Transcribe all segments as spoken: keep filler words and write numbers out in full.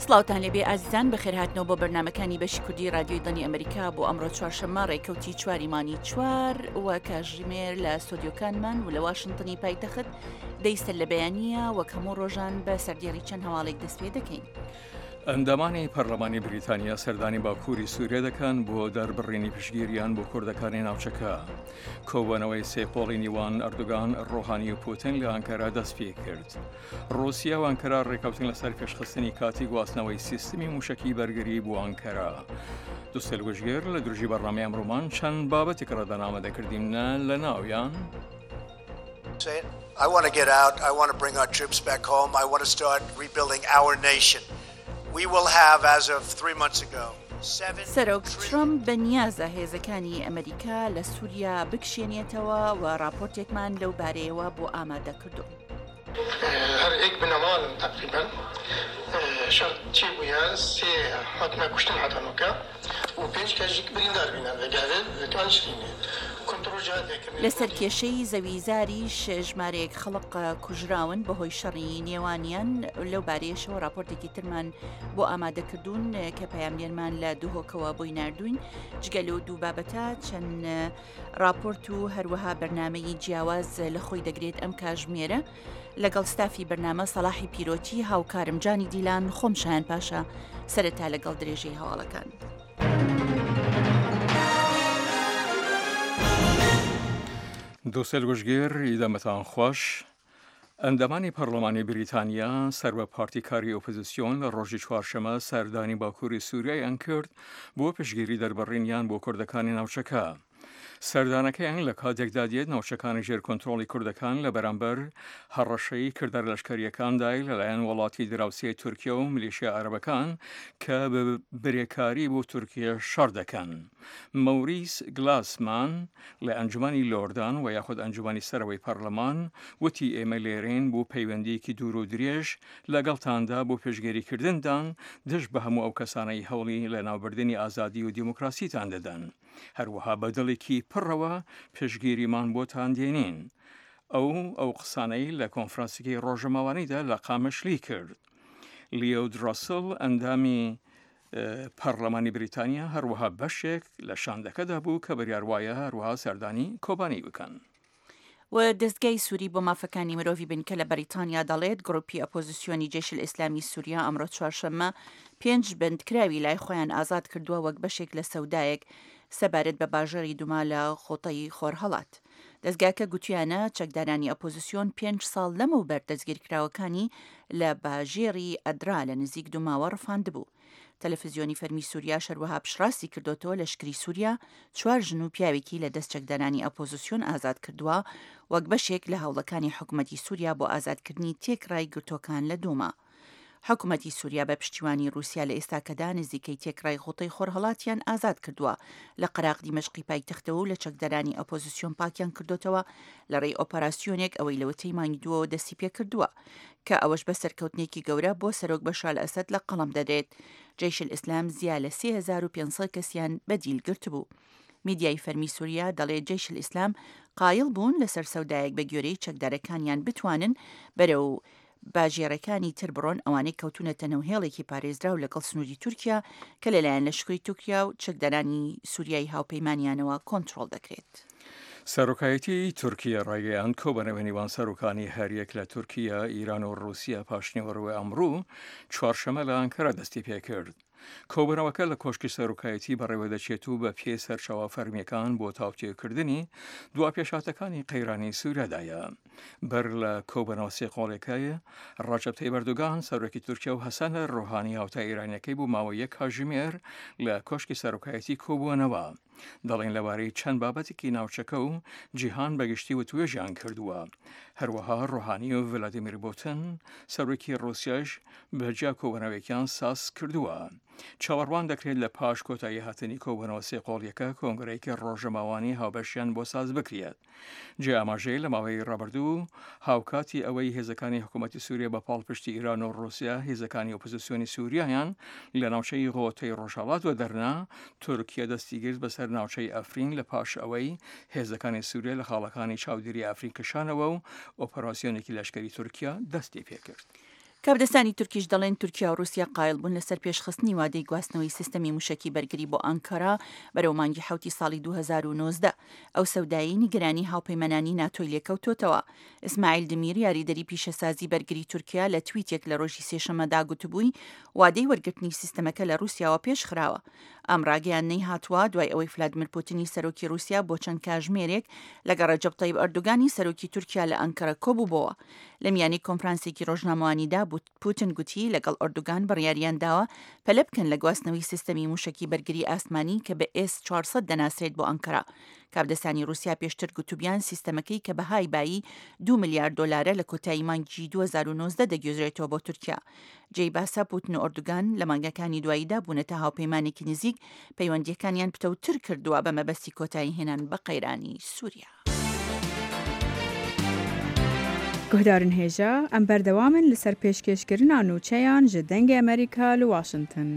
سڵاوتان لێبێ ئازیزان بەخێرهاتنەوە بۆ بەرنامەکانی بەشی کوردی رادیۆی دەنی ئەمریکا بۆ ئەمڕۆ چوارشەممە ڕێکەوتی چواریمانی چوار وە کاژمێر لە سۆدیۆکانمان و لە واشنتنی پایتەخت دەیستە لە بەیانیە وەک هەموو ڕۆژان بە سەردێڕی چەند هەواڵێک دەست پێ دەکەین. ئەندامانی پەرلەمانی بریتانیا سەردانی باکووری سووریا دەکەن بۆ دەربڕینی پشگیریان بۆ کوردەکانی ناوچەکە. کۆبوونەوەی سێپۆڵی نیوان ئەردوگان ڕۆحانی و پوتین لە ئەنکەرا دەست پێ کرد. ڕووسیا و ئەنکەرا ڕێکەوتن لەسەر پێشخستنی کاتی گواستنەوەی سیستمی موشکی بەرگری بۆ ئەنکەرا. دووسێل وشگێر لە دروژی بەڕنامەی ئەمڕۆمان چەند بابەتێک ڕەدەنامەدەکردینە لە ناویان. I want to get out. I want to bring our troops back home. I want to start rebuilding our nation. We will have, as of three months ago, seven... سەرۆک ترامپ بەنیازە هێزەکانی ئەمریکا لە سووریا بکشێنێتەوە و راپۆرتێکمان لەو بارەیەوە بۆ ئامادە کردو. هر یک بنمال تقریبا شرط چی بویا سه حتما کشتن حتی نکا و پنج کەژێک بریندار بینە لەگەوێت لەتوان شرینێ لەسەر کێشەی زەویزاریش ژمارەیەک خەڵق کوژراون بەهۆی شەڕی نێوانیان لەو بارەیەشەوە راپۆرتێکی ترمان بۆ ئامادەکردوون کە پەیامگەرمان لە دووهۆکەوە بۆی ناردوین. جگە لەو دوو بابەتە چەند راپۆرت و هەروەها بەرنامەی جیاواز لە خۆی دەگرێت ئەم کاژمێرە لەگەڵ ستافی بەرنامە سەلاحی پیرۆتی هاوکارم جانی دیلان خۆمشایان پاشا سەرەتا لەگەڵ درێژەی هەواڵەکان. دووسێل وشگێر ئیدەمەتان خۆش. ئەندامانی پەرلەمانی بریتانیا سەربە پارتیکاری ئۆپۆزیسیۆن لە ڕۆژی چوارشەمە سەردانی باکووری سووریایان کرد بۆ پشگیری دەربڕینیان بۆ کوردەکانی ناوچەکە. سەردانەکەیان لە کاتێکدا دێت ناوچەکانی ژێر کۆنتڕۆڵی کوردەکان لە بەرامبەر هەڕەشەی کردار لەشکریەکاندای لەلایەن وڵاتی دراوسێ تورکیا و میلیشیا عەرەبەکان کە بە برێکاری بۆ تورکیا شەڕ دەکەن. مەوریس گلاسمان لە ئەنجومانی لۆردان و یاخود ئەنجومانی سەرەوەی پەرلەمان وتی ئێمە لێرەین بۆ پەیوەندیەکی دوور و درێژ لەگەڵتاندا بۆ پێشگیریکردندان دژ بە هەموو ئەو کەسانەی هەوڵی لە ناوبردنی ئازادی و دیموکراسیتان دەدەن. هەروەها بەدڵێکی پڕەوە پێشگیریمان بۆتان دێنین. ئەو ئەو قسانەی لە کۆنفرانسێکی ڕۆژەماوانیدا لە قامەشلی کرد. لیۆ درۆسل ئەندامی پەرلەمانی بریتانیا هەروەها بەشێک لە شاندەکەدا بوو کە بڕیاروایە هەروەها سەردانی کۆبانی بکەن. و دەستگای سووری بۆ مافەکانی مرۆڤی بنکە لە بەریتانیا دەڵێت گڕۆپی ئۆپۆزیسیۆنی جێشل ئیسلامی سووریا ئەمڕۆ چوارشەممە پێنج بندکراوی لای خۆیان ئازاد کردووە وەک بەشێک لە سەودایەک سەبارەت بە باژەری دوما لە خۆتەی خۆرهەڵات. دەستگاکە گوتیانە چەکدارانی ئۆپۆزیسیۆن پێنج ساڵ لەمەوبەر دەستگیرکراوەکانی لە باژێری ئەدرا لە نزیک دوماوە ڕفاندبوو. تەلەڤیزیۆنی فەرمی سووریا شەروەها پشڕاستی کردوتەوە لە شکری سووریا چوار ژن و پیاوێکی لە دەست چەکدارانی ئۆپۆزیسیۆن ئازاد کردووە وەک بەشێک لە هەوڵەکانی حکوومەتی سووریا بۆ ئازادکردنی تێکڕای گرتوەکان لە دوما. حکوومەتی سووریا بە پشتیوانی رووسیا لە ئێستاکەدا نزیکەی تێکڕای غوتەی خۆرهەڵاتیان ئازاد کردووە لە قەراق دیمەشقی پایتەختەوە و لە چەکدارانی ئۆپۆزیسیۆن پاکیان کردوتەوە لە ڕێی ئۆپەراسیۆنێک ئەوەی لەوەتەی مانگی دووەوە دەستی پێ کردووە کە ئەوەش بە سەرکەوتنێکی گەورە بۆ سەرۆک بەشار ئەسەد لە قەڵەم دەدرێت. جێشل ئیسلام زیا لە سێ هەزار و پێنج سەد کەسیان بەدیل گرت بوو. میدیای فەرمی سووریا دەڵێت جێشل ئیسلام قایڵ بوون لەسەر سەودایەک بە گوێرەی چەکدارەکانیان بتوانن بەرەو باژێڕەکانی تر بڕۆن ئەوانەی کەوتونەتە نەوهێڵێکی پارێزراو لەگەڵ سنووری تورکیا کە لەلایەن لەشکری تورکیا و چەکدارانی سووریای هاوپەیمانیانەوە کۆنتڕۆڵ دەکرێت. سەرۆکایەتی تورکیا ڕایگەیان کۆبنەوە نێوان سەرۆکانی هەریەک لە تورکیا، ئیران و ڕووسیا پاشنیوەڕووی ئەمڕوو چوارشەمە لە ئەنکەرا دەستی پێ کرد. کۆبنەوەکە لە کۆشکی سەرۆکایەتی بەڕێوە دەچێت و بە پێ سەرچاوە فەرمیەکان بۆ تاوتێکردنی دوا پێشاتەکانی قەیرانی سوورەدایە. بەر لە کۆبنەوە سێقۆڵێکایە ڕەجەب تەیب ئەردۆغان سەرۆکی تورکیا و هەسەن ڕۆحانی هاوتا ئێرانیەکەی بوو ماوەی یەک کاتژمێر لە کۆشکی سەرۆکایەتی کۆبوونەوە. دەڵێن لەوارەی چەند بابەتێکی ناوچەکە و جیهان بەگشتی و توێژیان کردووە. هەروەها ڕۆحانی و ڤلادیمیر پوتین سەرۆکی ڕووسیاش بەجیا کۆبنەوەیەکیان ساس کردووە. چاوەڕوان دەکرێت لە پاش کۆتایی هاتنی کۆبنەوە سێقۆڵیەکە کۆنگرەیەکی ڕۆژەماوانی هاوبەشیان بۆ ساز بکرێت. جێ ئاماژەی لە ماوەی ڕابردوو هاوکاتی ئەوەی هێزەکانی حکوومەتی سووریا بە پاڵپشتی ئیران و ڕووسیا هێزەکانی ئۆپۆزیسیۆنی سووریایان لە ناوچەی غۆتەی ڕۆژهەڵات و دەرنا تورکیا دەستی گرت بەسەر ناوچەی ئەفرین لە پاش ئەوەی هێزەکانی سووریا لە خاڵەکانی چاودێری ئەفرین کشانەوە و ئۆپەراسیۆنێکی لەشکری تورکیا دەستی پێ کرد. کابدەستانی تورکیش دەڵێن تورکیا و رووسیا قایل بوون لەسەر پێشخستنی وادەی گواستنەوەی سیستەمی موشکی بەرگری بۆ ئەنکارا بەرەو مانگی حوتی ساڵی دوو هەزار و نۆزدە ئەو سەودایی نیگەرانی هاوپەیمانانی ناتۆی لێکەوتۆتەوە. ئیسماعیل دمیر یاریدەری پیشەسازی بەرگری تورکیا لە تویتێک لە ڕۆژی سێشەمەدا گوتبووی وادەی وەرگرتنی سیستەمەکە لە رووسیاوە پێش خراوە. ئەم ڕاگەیانەی هاتووە دوای ئەوەی ڤلادیمیر پوتینی سەرۆکی رووسیا بۆ چەند کاتژمێرێک لەگەڵ ڕەجەب تەیب ئەردۆگانی سەرۆکی تورکیا لە ئەنکارا کۆبووبەوە. لە میانی کۆنفرانسێکی ڕۆژنامەوانیدا پوتین گوتی لەگەڵ ئەردۆگان بڕیاریان داوە پەلە بکەن لە گواستنەوەی سیستەمی موشکی بەرگری ئاسمانی کە بە ئێس چوارسەد دەناسرێت بۆ ئەنکارا. کابدەستانی رووسیا پێشتر گوتوبیان سیستەمەکەی کە بەهای بایی دو ملیارد دۆلارە لە کۆتایی مانگی دوو هەزار و نۆزدە دەگوێزرێتەوە بۆ تورکیا. جێی باسا پوتین و ئەردۆگان لە مانگەکانی دواییدا بوونەتە هاوپەیمانێکی نزیک پەیوەندیەکانیان پتەوتر کردووە بە مەبەستی کۆتایی هێنان بە قەیرانی سووریا. گوهدارن هێژە ئەم بەردەوامن لەسەر پێشکەشکردنا نوچەیان ji dengê Amerîka li Washington.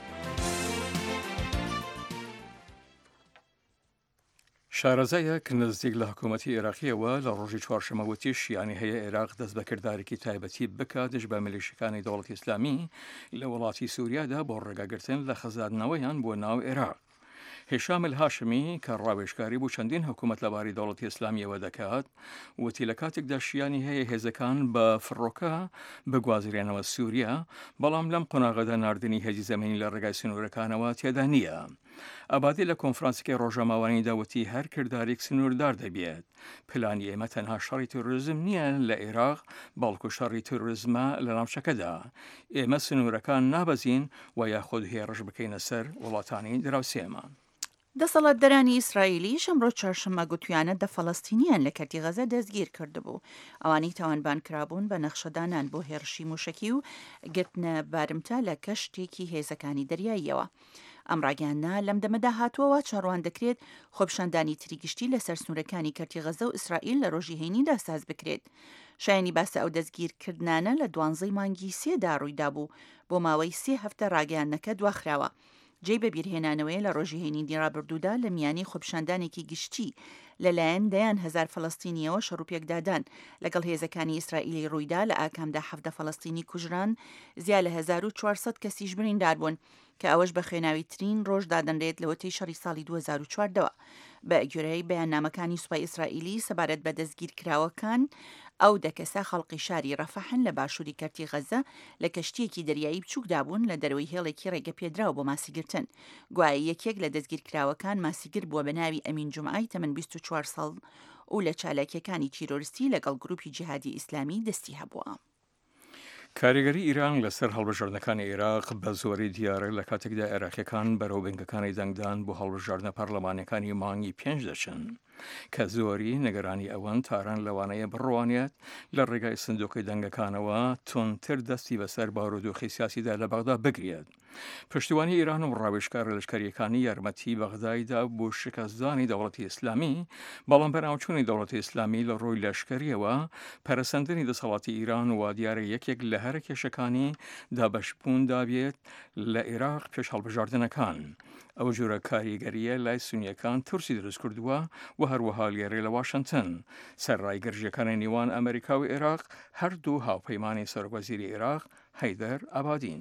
شارەزایەک نزیک لە حکوومەتی عێراقیەوە لە ڕۆژی چوارشەمەوەتی شیانی هەیە عێراق دەست بەکردارێکی تایبەتی بکاتش بە میلیشەکانی دەوڵەتی ئیسلامی لە وڵاتی سووریادا بۆ ڕێگاگرتن لە خەزاندنەوەیان بۆ ناو عێراق. هێشام الهاشمی کە ڕاوێژکاری بوو چەندین حکوومەت لەباری دەوڵەتی ئیسلامیەوە دەکات وتی لە کاتێکدا شیانی هەیە هێزەکان بە فڕۆکە بگوازرێنەوە سووریا بەڵام لەم قۆناغەدا ناردنی هێزی زەمینی لە ڕێگای سنوورەکانەوە تێدا نییە. ئابادی لە کۆنفرانسێکی ڕۆژەماوانی داوتی هەر کردارێک سنووردار دەبێت. پلانی ئێمە تەنها شەڕی تۆریزم نییە لە عێراق بەڵکو شەڕی تۆریزمە لە ناوچەکەدا. ئێمە سنوورەکان نابەزین و یاخود هێرش بکەینە سەر وڵاتانی دراوسێمە. دەسەڵاتدەرانی ئیسرائیلی ئەمڕۆ چوارشەممە گوتویانە دە فەڵەستینیان لە کەرتی غەزە دەستگیر کردبوو. ئەوانەی تاوانبان کرابوون بە نەخشەدانان بۆ هێرشی موشکی و گرتنە بارمتە لە کەشتێکی هێزەکانی دەریاییەوە. ئەم ڕاگەیانە لەم دەمەدا هاتووەوە چاڕوان دەکرێت خۆپشاندانی تریگشتی لەسەر سنوورەکانی کەرتی غەزە و ئیسرائیل لە ڕۆژی هەینیدا ساز بکرێت. شایانی باسە ئەو دەستگیرکردانە لە دوانزەی مانگی سێدا ڕوویدا بوو بۆ ماوەی سێ هەفتە ڕاگەیانەکە دواخراوە. جێی بە بیرهێنانەوەی لە ڕۆژی هەینی ڕابردوودا لە میانی خۆپشاندانێکی گشتی لەلایەن دەیان هەزار فەڵەستینیەوە شەڕوپێکدادان لەگەڵ هێزەکانی ئیسرائیلی ڕوویدا لە ئاکامدا حەفدە فەڵەستینی کوژران زیاد لە هەزار و چوارسەد کەسیش بریندار بوون کە ئەوەش بە خوێناوی ترین ڕۆژ دادەنرێت لەوەتەی شەڕی ساڵی دوو هەزار و چواردەوە. بە گوێرەی بەیاننامەکانی سوپای ئیسرائیلی سەبارەت بە دەستگیر کراوەکان ئەو دەکەسە خەڵقی شاری ڕەفەحن لە باشووری کەرتی غەزە لە کەشتیەکی دەریایی بچووکدا بوون لە دەرەوەی هێڵێکی ڕێگە پێدراوە بۆ ماسیگرتن. گوایە یەکێک لە دەستگیرکراوەکان ماسیگر بووە بە ناوی ئەمین جومعای تەمەن بیست و چوار ساڵ و لە چالاکیەکانی تیرۆریستی لەگەڵ گروپی جیهادی ئیسلامی دەستی هەبووە. کاریگەری ئیران لەسەر هەڵبژاردنەکانی عێراق بە زۆری دیارە لە کاتێکدا عێراقیەکان بەرەو بنکەکانی دەنگدان بۆ هەڵبژاردنە پەرلەمانەکانی مانگی پێنج دەچن کە زۆری نەگەرانی ئەوەن تاران لەوانەیە بڕوانێت لە ڕێگای سندوقی دەنگەکانەوە تونتر دەستی بەسەر بارودۆخی سیاسیدا لە بەغدا بگرێت. پشتیوانی ئیران و ڕاوێژکار لەشکریەکانی یارمەتی بەغدایدا بۆ شکستدانی دەوڵەتی ئیسلامی بەڵام بەناوچوونی دەوڵەتی ئیسلامی لە ڕۆی لەشکریەوە پەرەسەندنی دەسەڵاتی ئیران و دیارە یەکێک لە هەرە کێشەکانی دابەشبوون دابێت لە عێراق پێش هەڵبژاردنەکان. ئەو جۆرە کاریگەریە لای سونیەکان تورسی دروست کردووە و هەروەها لێرێ لە واشنگتن. سەرڕای گەرژەکانی نێوان ئەمریکا و عێراق هەردوو هاوپەیمانی سەرۆکوەزیری عێراق هەیدەر ئابادین.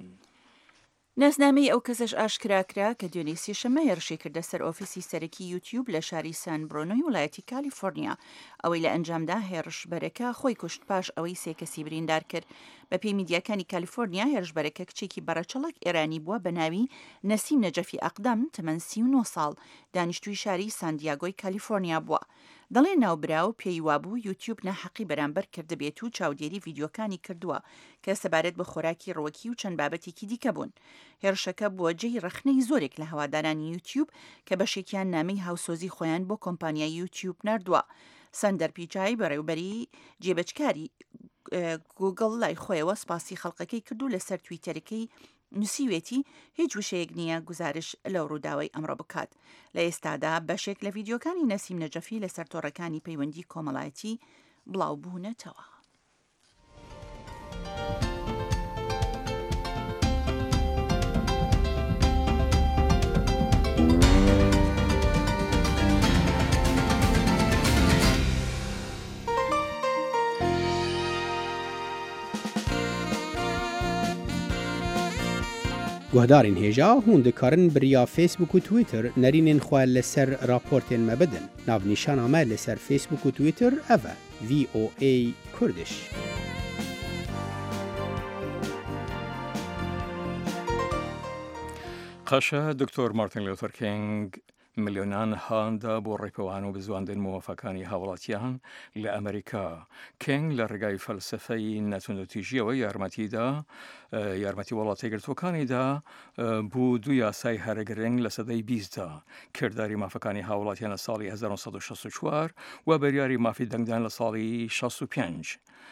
ناسنامەی ئەو کەسش ئاشکراکرا کە دوێنێ سێشەممە هێرشی کردە سەر ئۆفیسی سەرەکی یوتیوب لە شاری سان برۆنۆی وڵایەتی کالیفۆرنیا. ئەوەی لە ئەنجامدا هێرشبەرەکە خۆی کوشت پاش ئەوەی سێ کەسی بریندار کرد. بە پێی میدیاکانی کالیفۆرنیا هێرشبەرەکە کچێکی بەڕەچەڵک ئێرانی بووە بە ناوی نەسیم نەجەفی ئەقدەم تەمەن سی و نۆ ساڵ دانیشتووی شاری ساندیاگۆی کالیفۆرنیا بووە. دەڵێ ناوبراو پێی وابوو یوتیوب ناحەقی بەرامبەر کردبێت و چاودێری ڤیدیۆکانی کردووە کە سەبارەت بە خۆراکی ڕۆکی و چەند بابەتێکی دیکە بوون. هێرشەکە بووە جێی ڕەخنەی زۆرێک لە هەوادارانی یوتیوب کە بەشێکیان نامەی هاوسۆزی خۆیان بۆ کۆمپانیای یوتیوب نردووە. سەندەر پیچای بەڕێوبەری جێبەجکاری گوگڵ لای خۆیەوە سپاسی خەڵقەکەی کردو لەسەر تویتەرەکەی نووسیوێتی هیچ وشەیەک نییە گزارش لەو ڕووداوای ئەمڕۆ بکات. لە ئێستادا بەشێک لە ڤیدیۆکانی نەسیم نەجەفی لەسەر تۆڕەکانی پەیوەندی کۆمەڵایەتی بڵاو بوونەتەوە. گهدارین هیجا هون دکارن بریا فیسبوک و تویتر نرینین خواه لسر راپورتین مبدن. ناو نیشان آمه لسر فیسبوک و تویتر اوه وی او ای کردش. قشا دکتۆر مارتین لوتر کینگ ملیۆنان هاندا بۆ ڕێپەوان و بزواندن موافقەکانی هاوڵاتیان لە ئەمریکا. کینگ لە ڕێگای فەلسفەی نەتونوتیژیەوە یارمەتیدا یارمەتی وڵاتی گرتوەکانیدا بوو دوو یاسای هەرەگرنگ لە سەدەی بیستدا کردداری مافەکانی هاوڵاتیان لە ساڵی هەزار و سەد و شەست و چوار و بەریاری مافی دەنگدان لە ساڵی شەست و پێنج.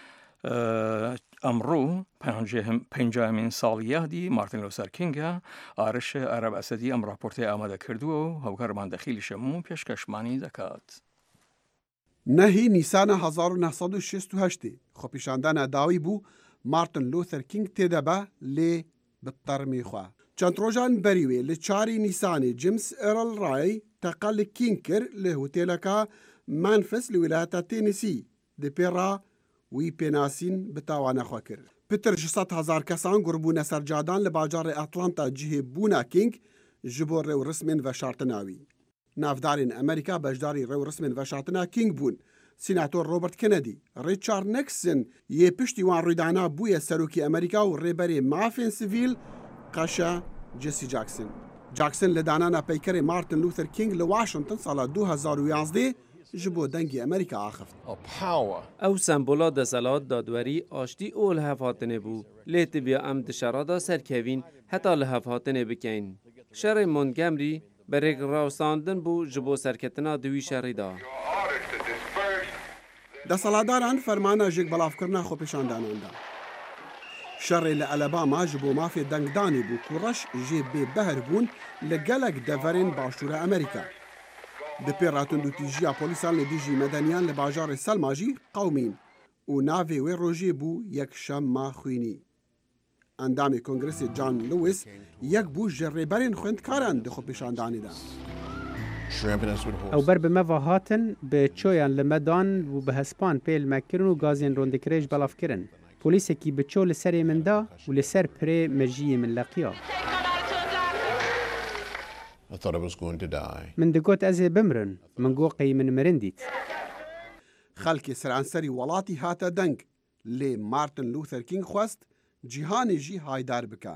ئەمڕۆ پەنجامین ساڵی یادی مارتین لوتر کینگە ئارش عەرەب ئەسەدی ئەم راپۆرتەی ئامادە کردووە و هەوکارمان دەخیلی شەموو پێشکەشمانی دەکات. نهی نیسان هزار و نهصد و شصت و هشت خۆپیشاندانە داوی بوو مارتین لوتر کینگ تێدەبە لێ بتەرمی خوا. چەند ڕۆژان بەریوێ لە چاری نیسانی جیمس ئێرل ڕای تەقە لە کینگ کرد لە هۆتێلەکە مانفس لە ویلایەتە تێنسی دپێڕا وی پێناسین بتاوانەخوا کرد. پتر شەد هەزار کەسان گوربوونە سەرجادان لە باجارێ ئەتلانتا جیهێبوونا کینگ ji bo rewrismên veşartinawî. Navdarên Amerîka beşdarî rewrismên veşartina King bûn. Sînator Robert Kennedy, Richard Nixon yê piştî wan rûdana bûye serokê Amerîka û rêberê mafên sivîl qeşa Jesse Jackson. Jackson li danana peykerê Martin Luther King li Washington sala du hezar û yanzdê ji bo dengê Amerîka axift. Ew sembola deselat dadwerî aştî û li hevhatinê bû. Lê tiviya em di şera da serkevîn heta li hevhatinê bikeyn. Şerê Montgomery berêk rawstandin bû ji bo serketina di wî şerê da. Desaladaran fermana jêk belavkirina xwepêşandanan da. Şerê li Alabama ji bo mafê dengdanê bû ku reş jê bêbehr bûn li gelek deverên başûra Amerîka. Di pê ratundûtîjiya polîsan li dijî medeniyan li bajarê Selma jî qewmîn û navê wê rojê bû yekşemma xwînî. Endamê Kongresê John Lewis yek bû ji rêberên xwendkaran di xwepêşandanê de. Ew ber bi me ve hatin bi çoyan li me dan û bi hespan pêl me kirin û gazên rondekirê ji belav kirin. Polîsekî bi ço li serê min da û li ser pirê mejiyê min leqiya. Min digot ez ê bimrin, min got qey min mirin dît. Xelkê seranserî welatî hate deng lê Martin Luther King xwest cîhanê jî haydar bike.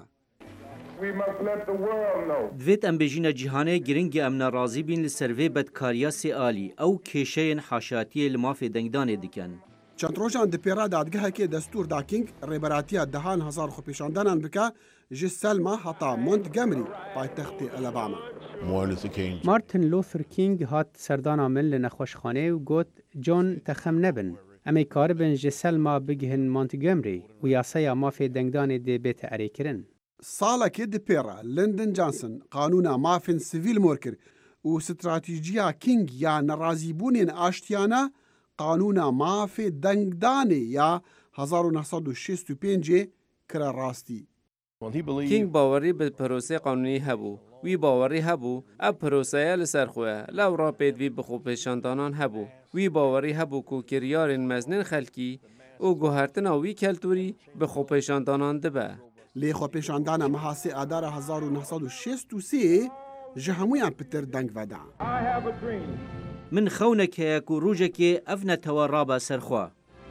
Divêt em bêjîne cîhanê giringî em nerazî bîn li ser vê bedkariya sê alî ew kêşeyên haşatiyê li mafê dengdanê dikin. Çend rojan di pêra dadgehekê destûr da King rêberatiya dehan hezar xwepêşandanan bike ji Selma heta Montgomery paytextê Alabama. Martin Luther King hat serdana min li nexweşxanê û got John te xem nebin. Em ê karibin ji Selma bigihin Montgomery û yasaya mafê dengdanê dê bête erêkirin. Salekê di pêra Lyndon Johnson qanûna mafên sivîl mor kir û stratîjiya King ya nerazîbûnên aştiyana qanûna mafê dengdanê ya hezar û neh sed û şêst û pêncê kire rastî. King bawerî bi pirosê qanûnî hebû. Wî bawerî hebû ev piroseya li ser xwe ye. Lewra pêdivî bi xwepêşandanan hebû. Wî bawerî hebû ku kiryarên meznên xelkî û guhertina wî keltûrî bi xwepêşandanan dibe. Lê xwepêşandana meha sê adara hezar û neh sed û şêst û sê ji hemûyan pitir deng veda. Min xewnek heye ku rojekê ev netewe rabe ser xwe.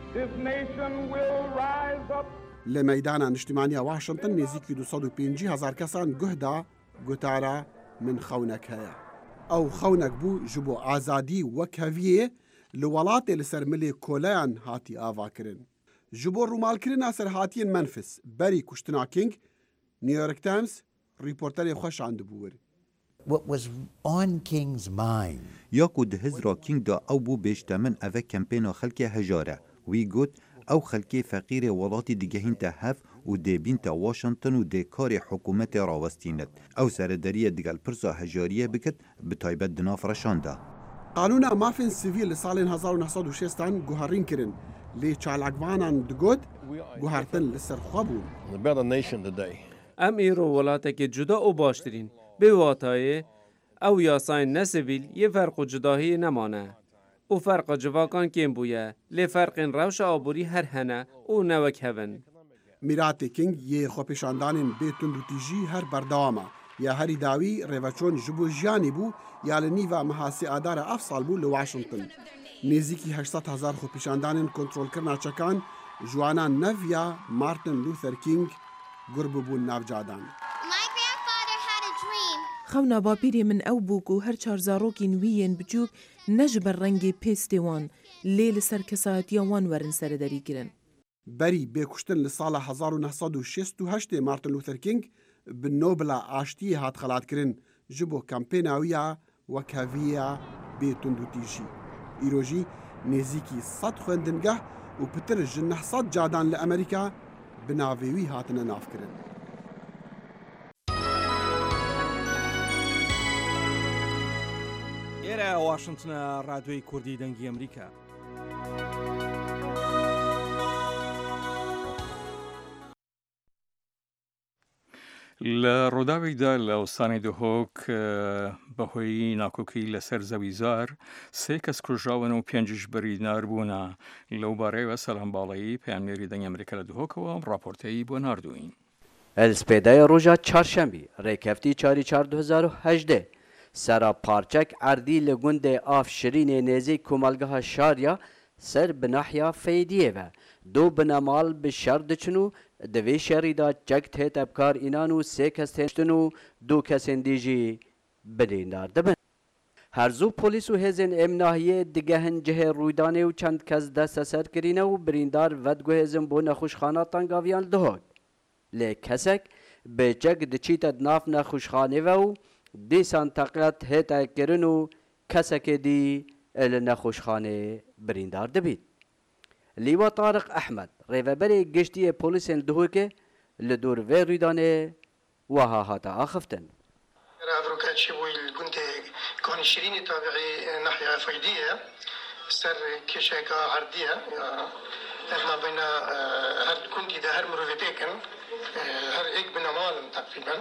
Li meydana niştimaniya Washington nêzîkî du sed û pêncî hezar kesan guh da gotara min xewnek heye. Ew xewnek bû ji bo azadî wek heviyê li welatê li ser milê kolayan hatî avakirin. Ji bo rûmalkirina serhatiyên Memphis berî kuştina King, New York Times rîporterê xwe şandibû wir. What was on King's mind? Ya ku di hizra King da ew bû bêjtemin ev kempêna xelkê hejar e. Wî got ew xelkê feqîrê welatî digehîn te hev û dêbîn te Washington û dê karê hikûmetê rawestînet. Ew serederiye digel pirsa hejariyê bikit bi taybet di nav reşan da. Qanûna mafên sivîl li salên hezar û neh sed û şêstan guherîn kirin. Lê çalakvanan digot guhertin li ser xwe bûn. Em îro welatekê cuda û baştirîn. Bê watayê ew yasayên nesivîl yê ferq û cudahiyê nemane. û ferqa civakan kêm bûye. Lê ferqên rewşa aborî her hene û newek hevin. میراتê King yê xwepêşandanên bêtund û tîjî her berdewam e. Ya herî dawî rêveçûn ji bo jiyanê bû ya li nîva mehasê adara ev sal bû li Washington. Nêzîkî heşt hezar xwepêşandanên kontrolkirina çekan ji wanan nev ya Martin Luther King gur bibûn navcadan. خەونا باپیرێ من ئەو بووک و هەر چار زارۆکی نویên بچووک ne ji ber rengê pêstê wan lê li ser kesayetiya wan werin serederikirin. Berî bêkuştin li sala hezar û neh sed û şêst û heştê Martin Luther King bi Nobela Aştiyê hat xelatkirin ji bo kampêna wî ya wekheviya bêtund û tîjî. Îro jî nêzîkî sed xwendingeh û pitir ji neh sed cadan li Amerîka bi navê wî hatine navkirin. ئێرە واشنتنە ڕادیۆی کوردی دەنگی ئەمریکا. لە ڕووداوێکدا لە ئەوستانی دهۆک بەهۆی ناکۆکی لەسەر زەویزار سێ کەس کوژراون و پێنجش بریندار بوونە. لەو بارەیەوە سەلام باڵایی پەیامنێری دەنگی ئەمریکا لە دهۆکەوە ڕاپۆرتەی بۆ ناردوین. ئەلسپێدای ڕۆژە چارشەمبی ڕێکەفتی چاری چار دو هەزار و هەژدە سەرا پارچەک ئەردی لە گوندێ ئاف شرینێ نێزەی کۆمەلگەها شاریا سەر بناحیا فەیدیەوە دوو بنەماڵ bi şer diçin û di vê şerî da çek tê tevkar înan û sê kes têştin û du kesên dî jî birîndar dibin. Herzû polîs û hêzên emnahiyê digehin cihê rûydanê û çend kes desteser kirîne û birîndar vedguhêzin bo nexweşxana Tangaviyan dihok. Lê kesek bêçek diçîte di nav nexweşxanê ve û dîsan teqet hête kirin û kesekê dî li nexweşxanê birîndar dibît. Lîwa Tariq Ehmed rêveberê geştiyê polîsên Duhokê li dûr vê rûydanê wiha hate axiftin. Revrokaçî bû li gundê kanî şirînê tabîî nahya feydiye ser kêşeka herdiye ev nabîna her gundî de her mirovê têkin her ek binemalin teqrîben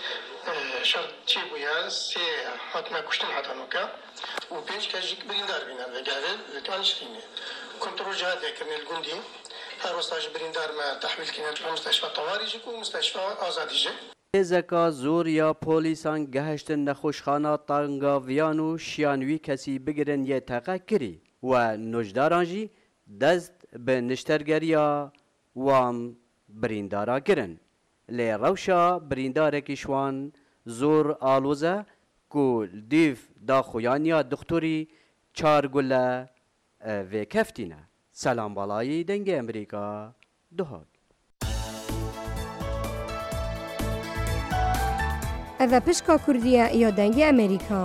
şart çî bûye sê hatime kuştin hatanoka û pênc kes jî birîndar bîne ve gavê li kanî şirînê. کنترل جهات كرني الجندي هر وساج بريندار ما تحويل كنا مستشفى طوارئ جيك ومستشفى آزادی جيك. زکا زور یا پلیسان گهشتن نخوشخانه تانگاویان و شیانوی کسی بگیرن یه تقه کری و نجداران جی دست به نشترگریا وام بریندارا گرن. لی روشا برینداره کشوان زور آلوزه که دیف دا خویانیا دکتوری چار گله و کفتینه. سلام بالایی دنگ امریکا دهات. اوه پشکا کردیه یا دنگ امریکا.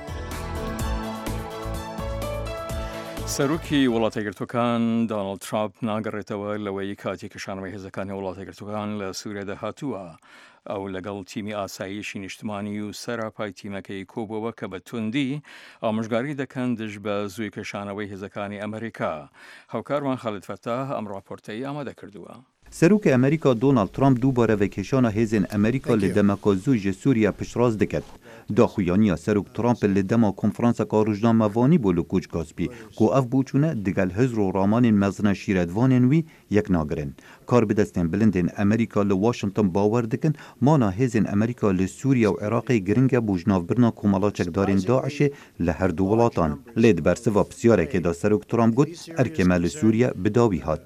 سەرۆکی وڵاتەگرتوەکان دۆناڵد ترامپ ناگەڕێتەوە لەوەی کاتێک شانەوەی هێزەکانی وڵاتەگرتوەکان لە سوورێدا هاتووە. ئەو لەگەڵ تیمی ئاسایشی نیشتمانی و سەراپای تیمەکەی کۆبەوە کە بە توندی ئامۆژگاری دەکەن دژ بە زووی کەشانەوەی هێزەکانی ئەمریکا. هاوکارمان خالد فەتاح ئەم ڕاپۆرتەی ئامادە کردووە. سەرۆکی ئەمریکا دۆناڵد ترامپ دووبارە vekêşana hêzên ئەمریکا li demeka zû ji Sûriya piştrast diket. Daxuyaniya serok Trump li dema konferanseka rojnamevanî bû li Koç Kaspî ku ev bûçûne digel hizr û ramanên mezina şîretvanên wî yek nagirin. Kar bi destên bilindên Amerîka li Washington bawer dikin mana hêzên Amerîka li Sûriya û Iraqê giring e bû ji navbirina komala çekdarên Daişê li her du welatan. Lê di bersiva pisyarekê da serok Trump got erkê me li Sûriya bi dawî hat.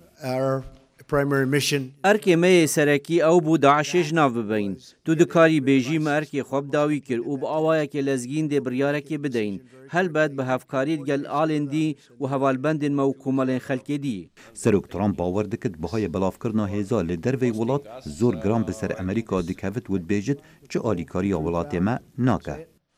ئەرکێ مەیە سەرەکی ئەو بوو داعشێژ ناو ببین تو دکاری بێژیمە ئەرکێ خۆب داوی کرد و بە ئاوایەکێ لەزگین دێ بڕیارەکێ بدەین هەلبەت بە هەفکاریت گەل ئاڵێن دی و هەواڵبەندên me û کۆمەڵên xelkê dî. Serok Trump bawer dikit bihayê belavkirina hêza li dervey welat zor giran bi ser Amerîka dikevit û dibêjit çi alîkariya welatê me nake.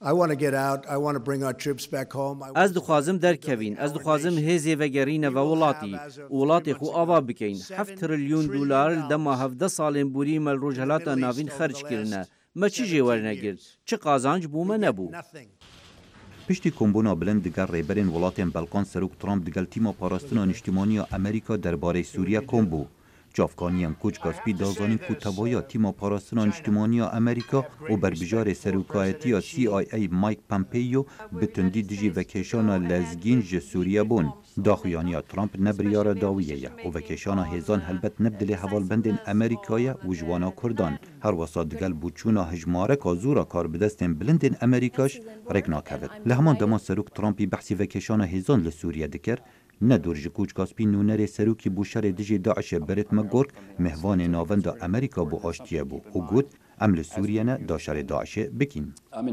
Ez dixwazim derkevîn, ez dixwazim hêzê vegerîne ve welatî û welatê xwe ava bikein. heft trilyûn dolar li dema hevdeh salên borî me li rojhelata navîn xerc kirine. Me çi jê wernegir? Çi qazanc bû me nebû? Piştî kombûna bilind diger rêberên welatên Belkan serok Trump digel tîma parastina niştimaniya Amerîka derbarê Sûriya kom bû. Çavkaniyan Koç Kaspî dazanîn ku tevaya tîma parastina niştimaniya Amerîka û berbijarê serokayetiya C I A Mike Pompeo bi tundî dijî vekeşana lezgîn ji Sûriye bûn. Daxuyaniya Trump ne biryara dawiyê ye û vekeşana hêzan helbet ne bi dilê hevalbendên Amerîkayê û ji wana Kurdan. Her wisa digel bûçûna hejmareka zûra karbidestên bilindên Amerîkaş rêk nakevin. Li heman dema serok Trumpî behsî vekeşana hêzan li Sûriye dikir, nedor ji Koç Kaspî nûnerê serokî bû şerê dijî Daişê Beret McGurk mehvanê navenda Amerîka bû aştiye bû û got em li Sûriye ne da şerê Daişê bikîn.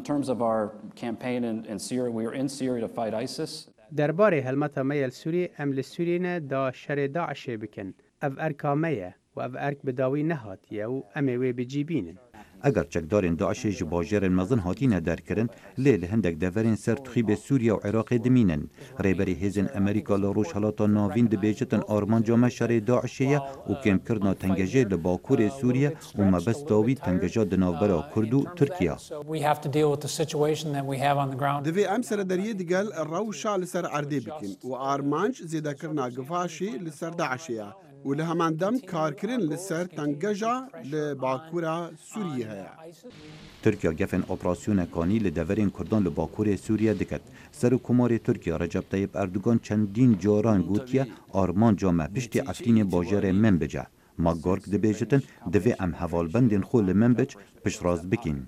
Derbarê helmeta me yel Sûriyê em li Sûriyê ne da şerê Daişê bikin. Ev erka me ye û ev erk bi dawî nehatiye û em ê wê bicîbînin. Eger çekdarên Daişê ji bajarên mezin hatîne derkirin, lê li hindek deverên ser tixîbê Sûriye û Iraqê dimînin. Rêberê hêzên Amerîka li Rojhilata Navîn dibêjitin armanca me şerê Daişê ye û kêmkirina tengejê li Bakurê Sûriye û mebesta wî tengeja di navbera Kurd û Tirkiye. Divê em serederiyê digel rewşa li ser erdê bikin û armanc zêdekirina givaşê li ser Daişê ye. û li heman dem karkirin li ser tengeja li Bakura Sûriyê heye. Tirkiye gefên operasyona kanî li deverên Kurdan li Bakurê Sûriye diket. Serokkomarê Tirkiye Recep Tayyip Erdogan çendîn caran gotiye armanca me piştî Efrînê bajarê Menbice. McGurk dibêjitin divê em hevalbendên xwe li Menbic piştrast bikin.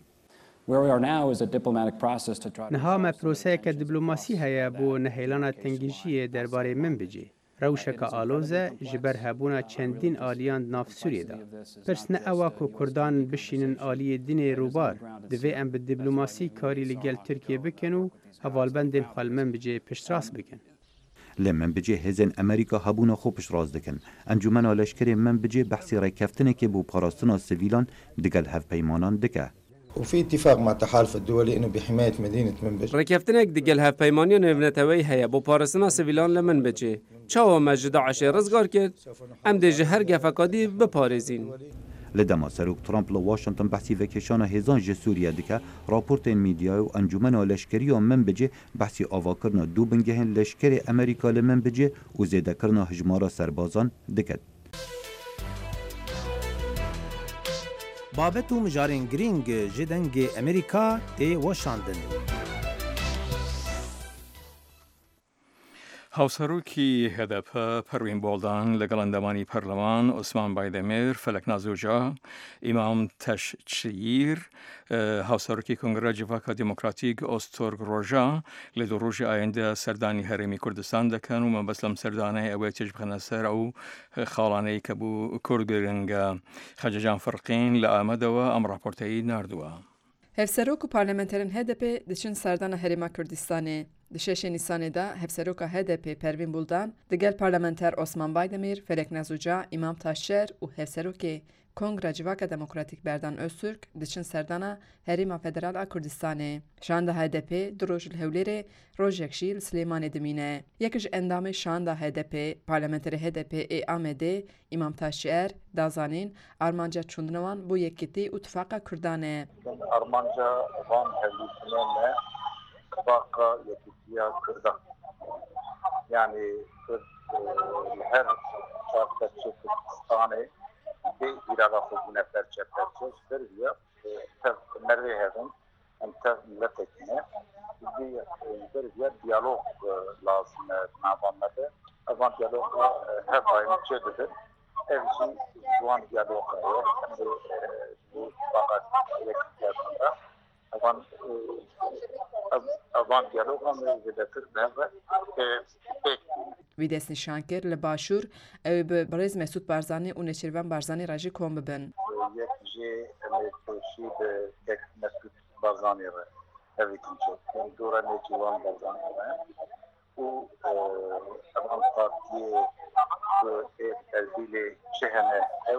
Niha me proseyeke diplomasî heye bû nehêlana tengîjiyê derbarê Menbicê. Rewşeka aloze ji ber hebûna çendîn aliyan nav Sûriyê de. Pirs ne ewa ku Kurdan bişînin aliyê dinê rûbar, divê em bi diplomasî karî li gel Tirkiye bikin û hevalbendên xwe li Menbicê piştrast bikin. Li Menbicê hêzên Amerîka hebûna xwe piştrast dikin. Encûmena leşkerê Menbicê behsî rêkeftinekê bû parastina sivîlan digel hevpeymanan dike. وفي اتفاق مع التحالف الدولي انه بحمايه مدينه منبج. ركفتنك دگل هفپیمانی نوونتوی هيا بو پارسنا سیویلان لمنبجه. چاو مجد عشر رزگار کرد. ام دژ هر گفقادی بپارێزین. لدما سروک ترامپ ل واشنطن بحثی وکشانا هزان ج سوریه دکه راپورتین میدیا و انجمن لشکری و منبجه بحثی آواکرنا دو بنگهن لشکری امریکا ل منبجه و زیاده کرنا هجمارا سربازان دکد. بابت و مجارین گرینگ جدنگ امریکا تی واشاندن. هاوسەرۆکی هەدەپە پەروین بۆڵدان لەگەڵ ئەندامانی پەرلەمان عوسمان بایدەمێر فەلەک نازۆجا ئیمام تەشچیر هاوسەرۆکی کۆنگرە جیڤاکە دیموکراتیک ئۆستۆرگ ڕۆژا لە دوو ڕۆژی ئایندە سەردانی هەرێمی کوردستان دەکەن و مەبەست لەم سەردانەی ئەوەی تێژ بخەنە سەر ئەو خاڵانەی کە بوو کورد گرنگە خەجەجان فڕقین لە ئامەدەوە ئەم راپۆرتەی ناردووە. Hevserok û parlamenterên H D P diçin serdana Herêma Kurdistanê. Di şeşê Nîsanê de hevseroka H D P Pervîn Buldan digel parlamenter Osman Baydemîr, Felek Nazuca, İmam Taşçer û hevserokê Kongra Civaka Demokratîk Berdan Öztürk diçin serdana Herêma Federal a Kurdistanê. Şanda H D P du roj li Hewlêrê rojek jî li Silêmanê dimîne. Yek ji endamê şanda H D P parlamenterê H D P ê Amedê İmam Taşçer dazanîn armanca çûndinawan bû yekîtî û tifaqa Kurdan e. Armanca van hevlîtinê tifaqa yekîtiya Kurdan. Yani her şartdaki Kurdistanê bir irada xubune perçe perçe Sırbiya tev merve hevin em tev milletekine bir Sırbiya diyalog lazım navamede. Avan diyalog her daim çededir. Evci zuan diyalog bu fakat yekiyatında avan avan diyalog hem zedetir neve pek Vî destnîşankir li Başûr ew bi Birêz Mesûd Barzanî û Nêçîrvan Barzanî re jî kom bibin. Yek jê em ê tûşî bi tek Mesûd Barzanî re evî tinçe dora Nêçîrvan Barzanî re û evan partiyê ê erzîlê çi hene ew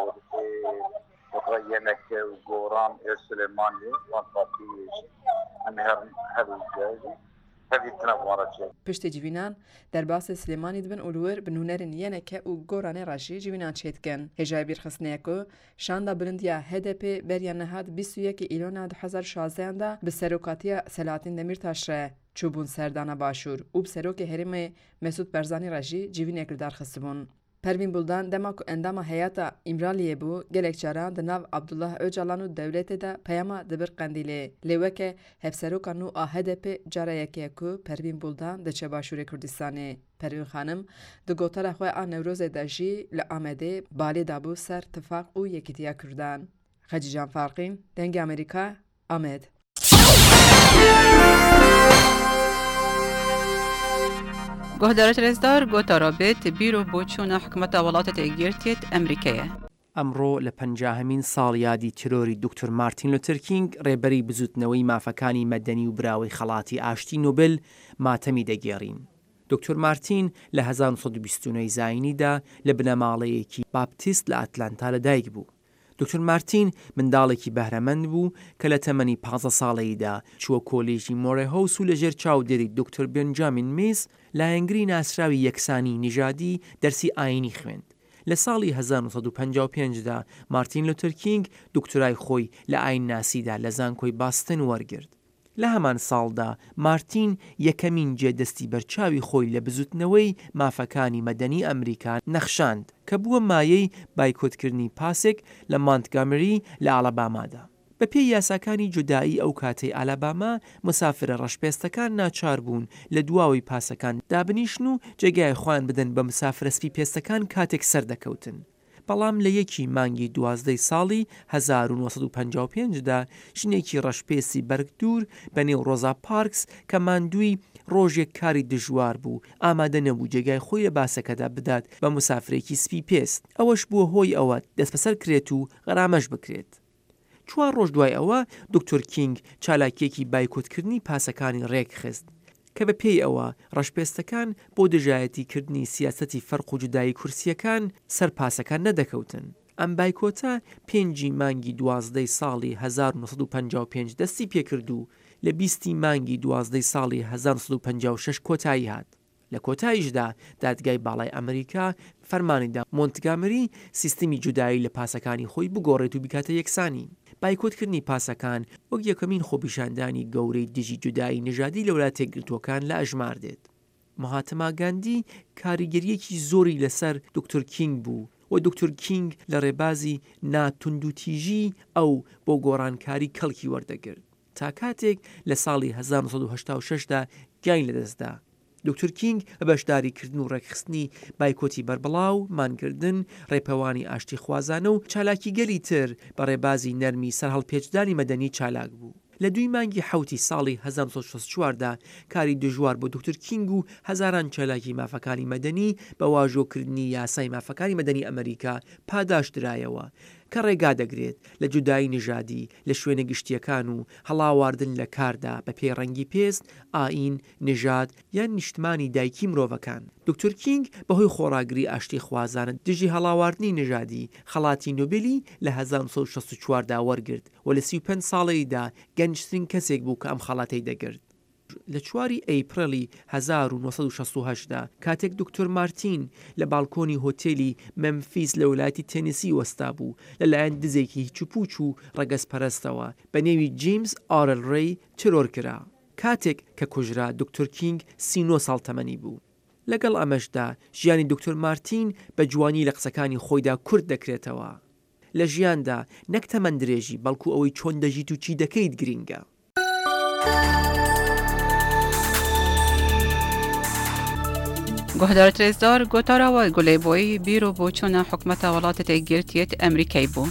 ê yemeke û goran ê Silêmaniyê wan partiyê jî em her her cayî Piştî civînan derbasê Silêmanî dibin û li wir bi nûnerên yeneke û goranê re jî civînan çêdikin. Hêjayê bîrxistnê ku şanda bilindiya H D P beriya nehat bîst û yekê îlona du hezar şazdeyan da bi serokatiya Selahattin Demirtaş re çûbûn serdana Başûr û bi serokê Herêmê Mesûd Barzanî re jî civînek li darxistibûn. پروین بولدان دما کو انداما حیاتا امرالیه بو گلک جاران د ناو عبدالله اوجالان و دولت دا پیاما دبر قندیله لیوکه هفسروکانو آهدپ جارا یکی کو پروین بولدان د چباشور کردستانه. پروین خانم د گوتر خواه آن نوروز داجی لآمده بالی دابو سر تفاق و یکیتیا کردان. خدیجان فارقین دنگ امریکا آمد. گهدارت رزدار گوتا رابط بیرو بوچون حکمت ولاتت ایگیرتیت امریکیه. ئەمڕۆ لە پەنجاهەمین ساڵ یادی ترۆری دکتۆر مارتین لوتر کینگ ڕێبەری بزوتنەوەی مافەکانی مەدەنی و براوەی خەڵاتی ئاشتی نۆبل ماتەمی دەگێڕین. دکتۆر مارتین لە هەزار و سەد و بیست و نۆ زاینیدا لە بنەماڵەیەکی باپتیست لە ئەتلانتا لەدایک بوو. دکتۆر مارتین منداڵێکی بەهرەمەند بوو کە لە تەمەنی پانزە ساڵەییدا چووە کۆلێژی مۆرێهۆوس و لەژێر چاودێری دکتۆر بێنجامین میز لایەنگری ناسراوی یەکسانی نیژادی دەرسی ئاینی خوێند. لە ساڵی هەزار و سەد و پەنجا و پێنجدا مارتین لوتر کینگ دکتۆرای خۆی لە ئاین ناسیدا لە زانکۆی باستن وەرگرت. لە هەمان ساڵدا مارتین یەکەمین جێدەستی بەرچاوی خۆی لە بزوتنەوەی مافەکانی مەدەنی ئەمریکا نەخشاند کە بووە مایەی بایکۆتکردنی پاسێک لە مانتگامری لە ئالابامادا. بە پێی یاساکانی جودایی ئەو کاتەی ئالاباما مسافرە ڕەشپێستەکان ناچار بوون لە دواوی پاسەکان دابنیشن و جێگای خوان بدەن بە مسافرە سپی پێستەکان کاتێک سەردەکەوتن. بەڵام لە یەکی مانگی دوازدەی ساڵی هەزار و نۆسەد و پەنجا و پێنجدا ژنێکی ڕەشپێسی بەرگدوور بەنێو ڕۆزا پارکس کە ماندووی ڕۆژێک کاری دژوار بوو ئامادە نەبوو جێگای خۆی لە باسەکەدا بدات بە مسافرێکی سپی پێست. ئەوەش بووە هۆی ئەوە دەستبەسەر کرێت و غەرامەش بکرێت. چوار ڕۆژ دوای ئەوە دکتۆر کینگ چالاکیەکی بایکۆتکردنی پاسەکانی ڕێک خست کە بە پێی ئەوە ڕەشپێستەکان بۆ دژایەتیکردنی سیاسەتی فەرق و جودایی کورسیەکان سەر پاسەکان نەدەکەوتن. ئەم بایکۆتە پێنجی مانگی دوازدەی ساڵی هەزار و نۆسەد و پەنجا و پێنج دەستی پێکرد و لە بیستی مانگی دوازدەی ساڵی هەزار و سەد و پەنجا و شەش کۆتایی هات. لە کۆتاییشدا دادگای باڵای ئەمریکا فەرمانیدا مۆنتگامری سیستمی جودایی لە پاسەکانی خۆی بگۆڕێت و بیکاتە یەکسانی. بایکۆتکردنی پاسەکان وەک یەکەمین خۆپیشاندانی گەورەی دژی جودایی نژادی لە وڵاتە یەکگرتووەکان لە ئەژمار دێت. مەهاتما گاندی کاریگەریەکی زۆری لەسەر دکتۆر کینگ بوو و دکتۆر کینگ لە ڕێبازی ناتوندوتیژی ئەو بۆ گۆڕانکاری کەڵکی وەردەگرت تا کاتێک لە ساڵی هەزار و سەد و هەشتا و شەشدا گیان لەدەستدا. دکتۆر کینگ بە بەشداریکردن و ڕێکخستنی بایکۆتی بربڵاو، مانکردن، ڕێپەوانی ئاشتی خوازانە و چالاکی گەلی تر بە ڕێبازی نەرمی سەرهەڵپێچدانی مەدەنی چالاک بوو. لە دوی مانگی حوتی ساڵی هەزار و سەد و شەست و چواردا کاری دژوار بۆ دکتۆر کینگ و هەزاران چالاکی مافەکانی مەدەنی بە واژۆکردنی یاسای مافەکانی مەدەنی ئەمریکا پاداشدرایەوە کە ڕێگا دەگرێت لە جودایی نژادی لە شوێنە گشتیەکان و هەڵاواردن لە کاردا بە پێی ڕەنگی پێست، ئاین، نژاد یان نیشتمانی دایکی مرۆڤەکان. دکتۆر کینگ بەهۆی خۆراگری ئاشتی خوازانە دژی هەڵاواردنی نژادی خەڵاتی نۆبێلی لە هەزار و سەد و شەست و چواردا وەرگرت و لە سی و پێنج ساڵەیەدا گەنجترین کەسێک بوو کە ئەم خەڵاتەی دەگرت. لە چواری ئەیپریلی هەزار و نۆسەد و شەست و هەشتدا کاتێک دکتۆر مارتین لە باڵکۆنی هۆتێلی مەمفیس لە وڵاتی تێنیسی وەستا بوو لەلایەن دزێکی هیچوپوچ و ڕەگەزپەرستەوە بە نێوی جیمز ئارل ڕێی ترۆر کرا. کاتێک کە کوژرا دکتۆر کینگ سی و نۆ ساڵ تەمەنی بوو. لەگەڵ ئەمەشدا ژیانی دکتۆر مارتین بە جوانی لە قسەکانی خۆیدا کورد دەکرێتەوە. لە ژیاندا نەک تەمەن درێژی بەڵکو ئەوەی چۆن دەژیت و چی دەکەیت گرینگە. گهدارت رزدار گوتارا و گلی بوی بیرو بوچون حکمت ولاتت ایگیرتیت امریکای بو.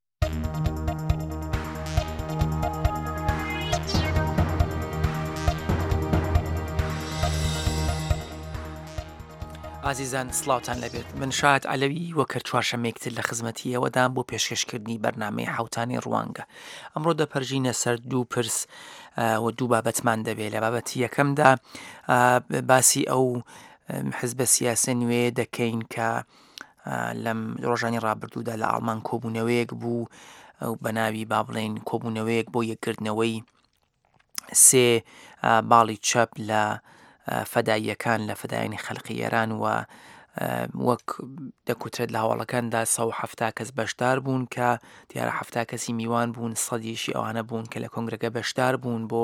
ئازیزان سڵاوتان لەبێت. من شاد عەلەوی وەکە چوارشەمێکتر لە خزمەتیەوەدام بۆ پێشکەشکردنی بەرنامەی حوتانی ڕوانگە. ئەمڕۆ دەپەرژینە سەر دوو پرس و دوو بابەتمان دەبێت. لە بابەتی یەکەمدا باسی ئەو حزبە سیاسە نوێ دەکەین کە لەم ڕۆژانی ڕابردوودا لە ئاڵمان کۆبوونەوەیەک بوو بە ناوی با بڵێن کۆبوونەوەیەک بۆ یەکگرتنەوەی سێ باڵی چەپ لە فەداییەکان لە فەدایانی خەڵقی ئێران و وەک دەکوترێت لە هەواڵەکاندا سە و حەفتا کەس بەشدار بوون کە دیارە حەفتا کەسی میوان بوون، سەدیشی ئەوانە بوون کە لە کۆنگرەکە بەشدار بوون بۆ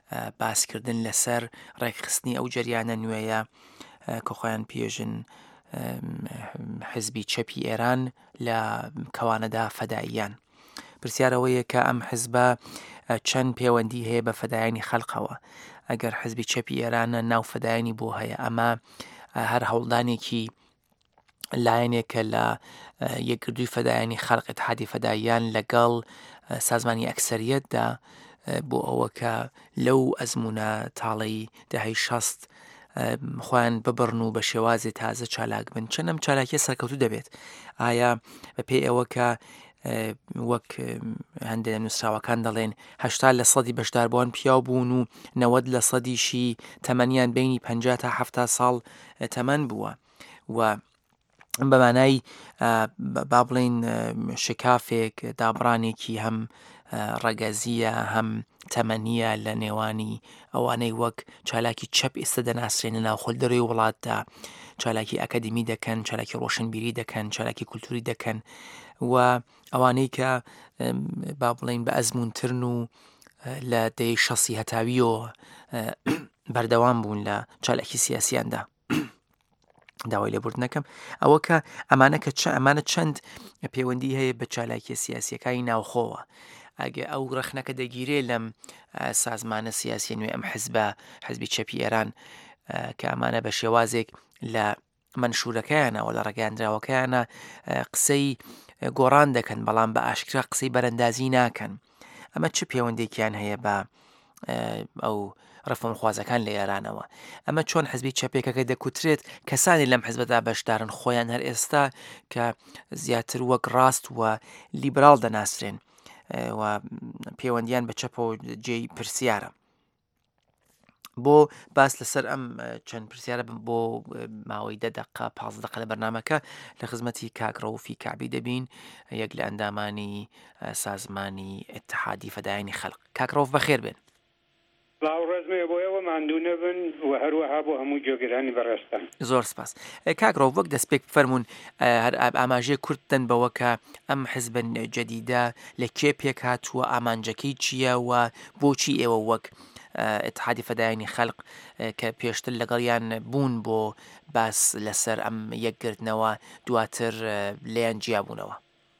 باسکردن لەسەر ڕێکخستنی ئەو جەریانە نوێیە کە خۆیان پێژن حزبی چەپی ئێران لە کەوانەدا فەداییان. پرسیارەوەیە کە ئەم حزبە چەند پەیوەندی هەیە بە فەدایانی خەڵقەوە. ئەگەر حزبی چەپی ئێرانە ناو فەدایانی بۆ هەیە، ئەمە هەر هەوڵدانێکی لایەنێکە لە یەکگرتووی فەدایانی خەڵق اتحادی فەداییان لەگەڵ سازمانی ئەکسەریەتدا بۆ ئەوە کە لەو ئەزمونە تاڵەی دەهەی شەست خۆیان ببڕن و بە شێوازی تازە چالاک بن. چەندەم چالاکیە سەرکەوتو دەبێت. ئایا بە پێی ئەوە کە وەک هەندێک نووسراوەکان دەڵێن هەشتا لە سەدی بەشداربووان پیاو بوون و نەوەد لە سەدیشی تەمەنیان بینی پەنجا تا هەفتا ساڵ تەمەن بووە و بەمانای با بڵێن شکافێک دابڕانێکی هەم ڕەگەزیە هەم تەمەنیە لە نێوانی ئەوانەی وەک چالاکی چەپ ئێستا دەناسرێنە ناو خۆلدەڕێی وڵاتدا، چالاکی ئەکەدمی دەکەن، چالاکی ڕۆشنبیری دەکەن، چالاکی کولتوری دەکەن و ئەوانەی کە با بڵێن بە ئەزمونترن و لە دەی شەسی هەتاویەوە بەردەوام بوون لە چالاکی سیاسیاندا. داوای لێبوردنەکەم ئەوە کە ئەمانە کە ئەمانە چەند پەیوەندی هەیە بە چالاکی سیاسیەکانی ناوخۆوە. ئەگە ئەو ڕخنەکە دەگیرێ لەم سازمانە سیاسی نوێ ئەم حزبە حزبی چەپی ئێران کە ئەمانە بە شێوازێک لە منشورەکەیانەوە لە ڕێگەاندراوەکەیانە قسەی گۆڕان دەکەن بەڵام بە ئاشکرا قسەی بەرەندازی ناکەن. ئەمە چه پەیوەندێکیان هەیە بە ئەو ڕفۆم خوازەکان لە ئێرانەوە؟ ئەمە چۆن حزبی چەپێکەکە دەکوترێت کەسانی لەم حزبەدا بەشدارن خۆیان هەر ئێستا کە زیاتر وەک ڕاست و لیبرال دەناسرێن و پەیوەندیان بە چەپەوە جێی پرسیارە. بۆ باس لەسەر ئەم چەند پرسیارە بۆ ماوەی دە دقە پانزە دقە لە بەرنامەکە لە خزمەتی کاک ڕەوفی کعبی دەبین، یەک لە ئەندامانی سازمانی اتحادی فەدایانی خەڵق. کاک ڕەوف بەخێر بێن. سڵاو ڕێزمێ بۆیەوە ماندوو نەبن و هەروەها بۆ هەموو جۆگرانی بەڕێستان. زۆر سپاس. کاک ڕەوف وەک دەستپێک فەرمونون هەر ئاماژەیە کورتن بەوە کە ئەم حزبن جەدیدە لە کێ پێک هاتووە، ئامانجەکەی چییە و بۆچی ئێوە وەک اتحادی فەدایانی خەڵق کە پێشتر لەگەڵیان بوون بۆ باس لەسەر ئەم یەکگرتنەوە دواتر لێیان جیابوونەوە؟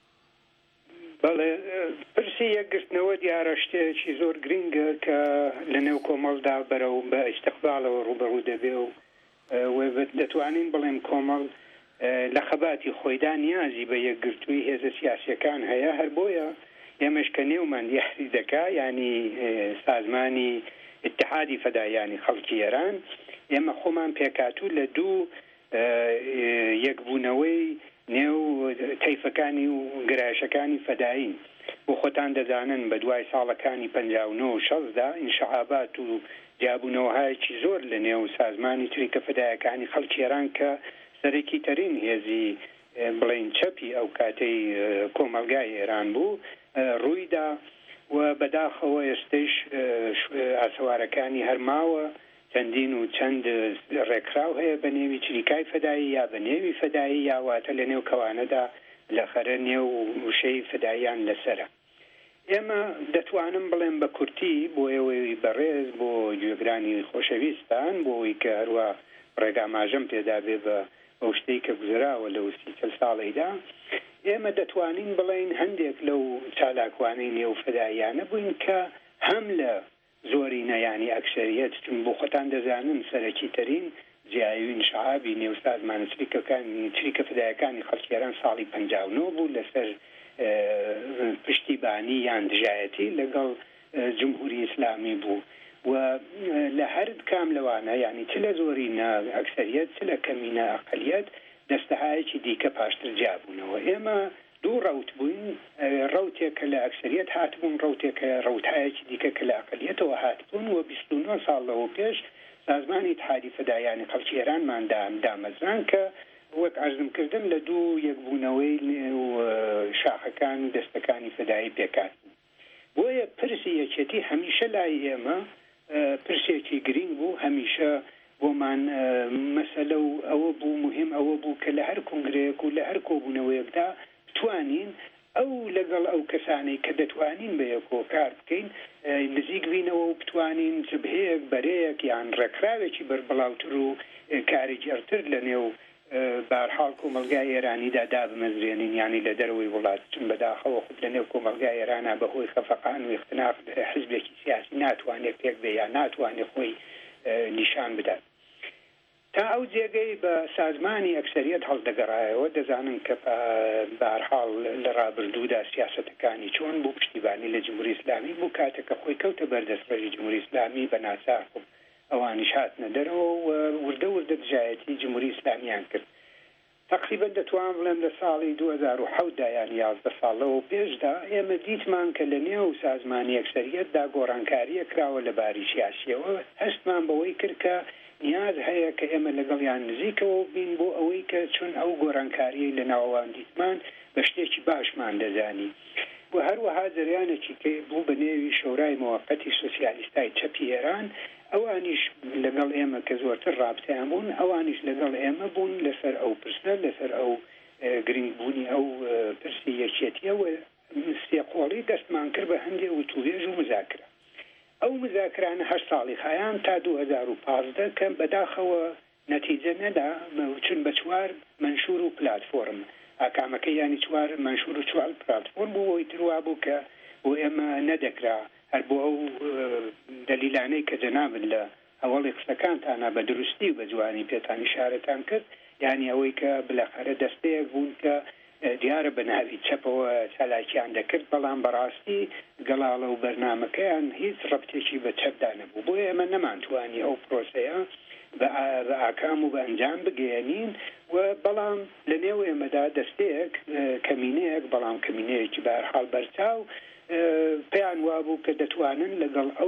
بەڵێ پرسی یەکگرتنەوە دیارە شتێکی زۆر گرنگە کە لە نێو کۆمەڵدا بەرەو بە ئیستیقبالەوە ڕوبەڕوو دەبێ و دەتوانین بڵێم کۆمەڵ لە خەباتی خۆیدا نیازی بە یەکگرتووی هێزە سیاسیەکان هەیە. هەر بۆیە ئێمەش کە نێومان یەحری دەکا، ینی سازمانی اتحادی فەدایانی خەڵکی ئێران، ئێمە خۆمان پێکاتوو لە دوو یەکبوونەوەی نێو تەیفەکانی و گرایشەکانی فەدایین. بۆ خۆتان دەزانن بە دوای ساڵەکانی پەنجا و نۆ و شەزدا ئینشعابات و جیابوونەوەهایەکی زۆر لە نێو سازمانی تریکە فەدایەکانی خەڵکی ئێران کە سەرەکی تەرین هێزی بڵین چەپی ئەو کاتەی کۆمەلگای ئێران بوو ڕوویدا و بەداخەوە ئێستش ئاسەوارەکانی هەرماوە چەندین و چەند ڕێکراو هەیە بە نێوی چریکای فەدایی یا بە نێوی فەدایی یاواتە لە نێو کەوانەدا لە خەرە نێو وشەی فەداییان لەسرە. ئێمە دەتوانم بڵێم بە کورتی بۆ ئێوەی بەڕێز بۆ گوێگرانی خۆشەویستان بۆەوەی کە هەروە ڕێگاماژەم پێدا بێ بە ئەو شتەی کە گوزراوە لە وسی چەل ساڵیدا، ئێمە دەتوانین بڵێن هەندێک لەو چالاکوانەی نێو فەداییانە بووین کە هەم لە زۆری نەیانی ئەکسەریەت چون بۆ خۆتان دەزانن سەرەکی تەرین جیاوی ئینشعابی نێو سازمانە چریکەکانی چریکە فەدایەکانی خەڵکی ئێران ساڵی پەنجا و نۆ بوو لەسەر پشتیبانی یان دژایەتی لەگەڵ جمهوری ئیسلامی بوو و لە هەر کام لەوانە یعنی چ لە زۆری ئەکسەریەت چ لە کەمینە ئەقەلیەت دەستەهایەکی دیکە پاشتر جیابوونەوە. ئێمە دوو ڕەوت بووین، ڕەوتێکە لە ئەکسەریەت هاتبوون، ڕەوتێکە ڕەوتایەکی دیکە کە لە ئەقەلیەتەوە هاتبوون و بیست و نۆ ساڵ لەوە پێش سازمانی اتحادی فەدایانی خەڵکی ئێرانمان دامەزران کە وەک عەرزم کردم لە دوو یەکبوونەوەی شاخەکان و دەستەکانی فەدایی پێکات. بۆیە پرسی یەکێتی هەمیشە لای ئێمە پرسێکی گرنگ بوو، هەمیشە بۆمان مەسەلە و ئەوە بوو مهم ئەوە بوو کە لە هەر کۆنگرەیەک و لە هەر کۆبوونەوەیەکدا بتوانین ئەو لەگەڵ ئەو کەسانەی کە دەتوانین بە یەکۆ کار بکەین نزیک بینەوە و بتوانین جبهەیەک بەرەیەک یان ڕێکراوێکی بەربڵاوتر و کاری جێرتر لە نێو بارحاڵ کۆمەلگای ئێرانیدا دابمەزرێنین ینی لە دەرەوەی وڵات چون بەداخەوە خود لە نێو کۆمەلگای ئێرانە بەهۆی خەفەقان و اختلاف حزبێکی سیاسی ناتوانێت پێک بێ یا ناتوانێت خۆی نیشان بدات تا ئەو جێگەی بە سازمانی ئەکسەریەت هەڵدەگەڕایەوە دەزانن کە بارحاڵ لە ڕابردوودا سیاسەتەکانی چۆن بوو پشتیبانی لە جمهوری ئیسلامی بوو کاتێکە خۆی کەوتە بەردەستڕێژی جمهوری ئیسلامی بە ناچار خۆ ئەوانیش هاتنە دەرەوە و وردە وردە دژایەتی جمهوری ئیسلامیان کرد تقریبا دەتوان بڵێم لە ساڵی دوو هەزار و حەوت دا یان یازدە ساڵەوە پێشدا ئێمە دیتمان کە لە نێو سازمانی ئەکسەریەتدا گۆڕانکاریە کراوە لە باری سیاسیەوە هەستمان بەوەی کرد کە نیاز هەیە کە ئێمە لەگەڵیان نزیکەوە بین بۆ ئەوەی کە چون ئەو گۆڕانکاریەی لە ناوەوان دیتمان بە شتێکی باشمان دەزانی و هەروەها جریانێکی کە بوو بە نێوی شۆرای مۆقەتی سۆسیالیستای چەپی ئێران ئەوانیش لەگەڵ ئێمە کە زۆرتر ڕابستیان بوون ئەوانیش لەگەڵ ئێمە بوون لەسەر ئەو پرسە لەسەر ئەو گرنگبوونی ئەو پرسی یەکێتیەوە سێقۆڵی دەستمان کرد بە هەندێک وتوێژ و مزاکرە ئەو مزاکرانە هەر ساڵی خایان تا دوو هەزار و پازدە کە بەداخەوە نەتیجە نەدا چون بە چوار منشور و پلاتفۆرم ئاکامەکە ینی چوار منشور و چوار پلاتفۆرم بوو ئەوی تروا بوو کە بۆ ئێمە نەدەکرا هەر بۆ ئەو دەلیلانەی کە جەنابن لە ئەوەڵی قسەکانتانە بە دروستی و بە جوانی پێتان ئیشارەتان کرد یعنی ئەوەی کە بلەخەرە دەستەیەک بوون کە دیارە بە ناوی چەپەوە چالاکیان دەکرد بەڵام بەڕاستی گەڵاڵە و بەرنامەکەیان هیچ ڕەبتێکی بە چەپدا نەبوو بۆ ئێمە نەمانتوانی ئەو پرۆسەیە بە ئاکام و بە ئەنجام بگەێنین و بەڵام لە نێو ئێمەدا دەستەیەک کەمینەیەک بەڵام کەمینەیەکی بەهەرحاڵ بەرچاو پێیان وابوو کە دەتوانن لەگەڵ ئەو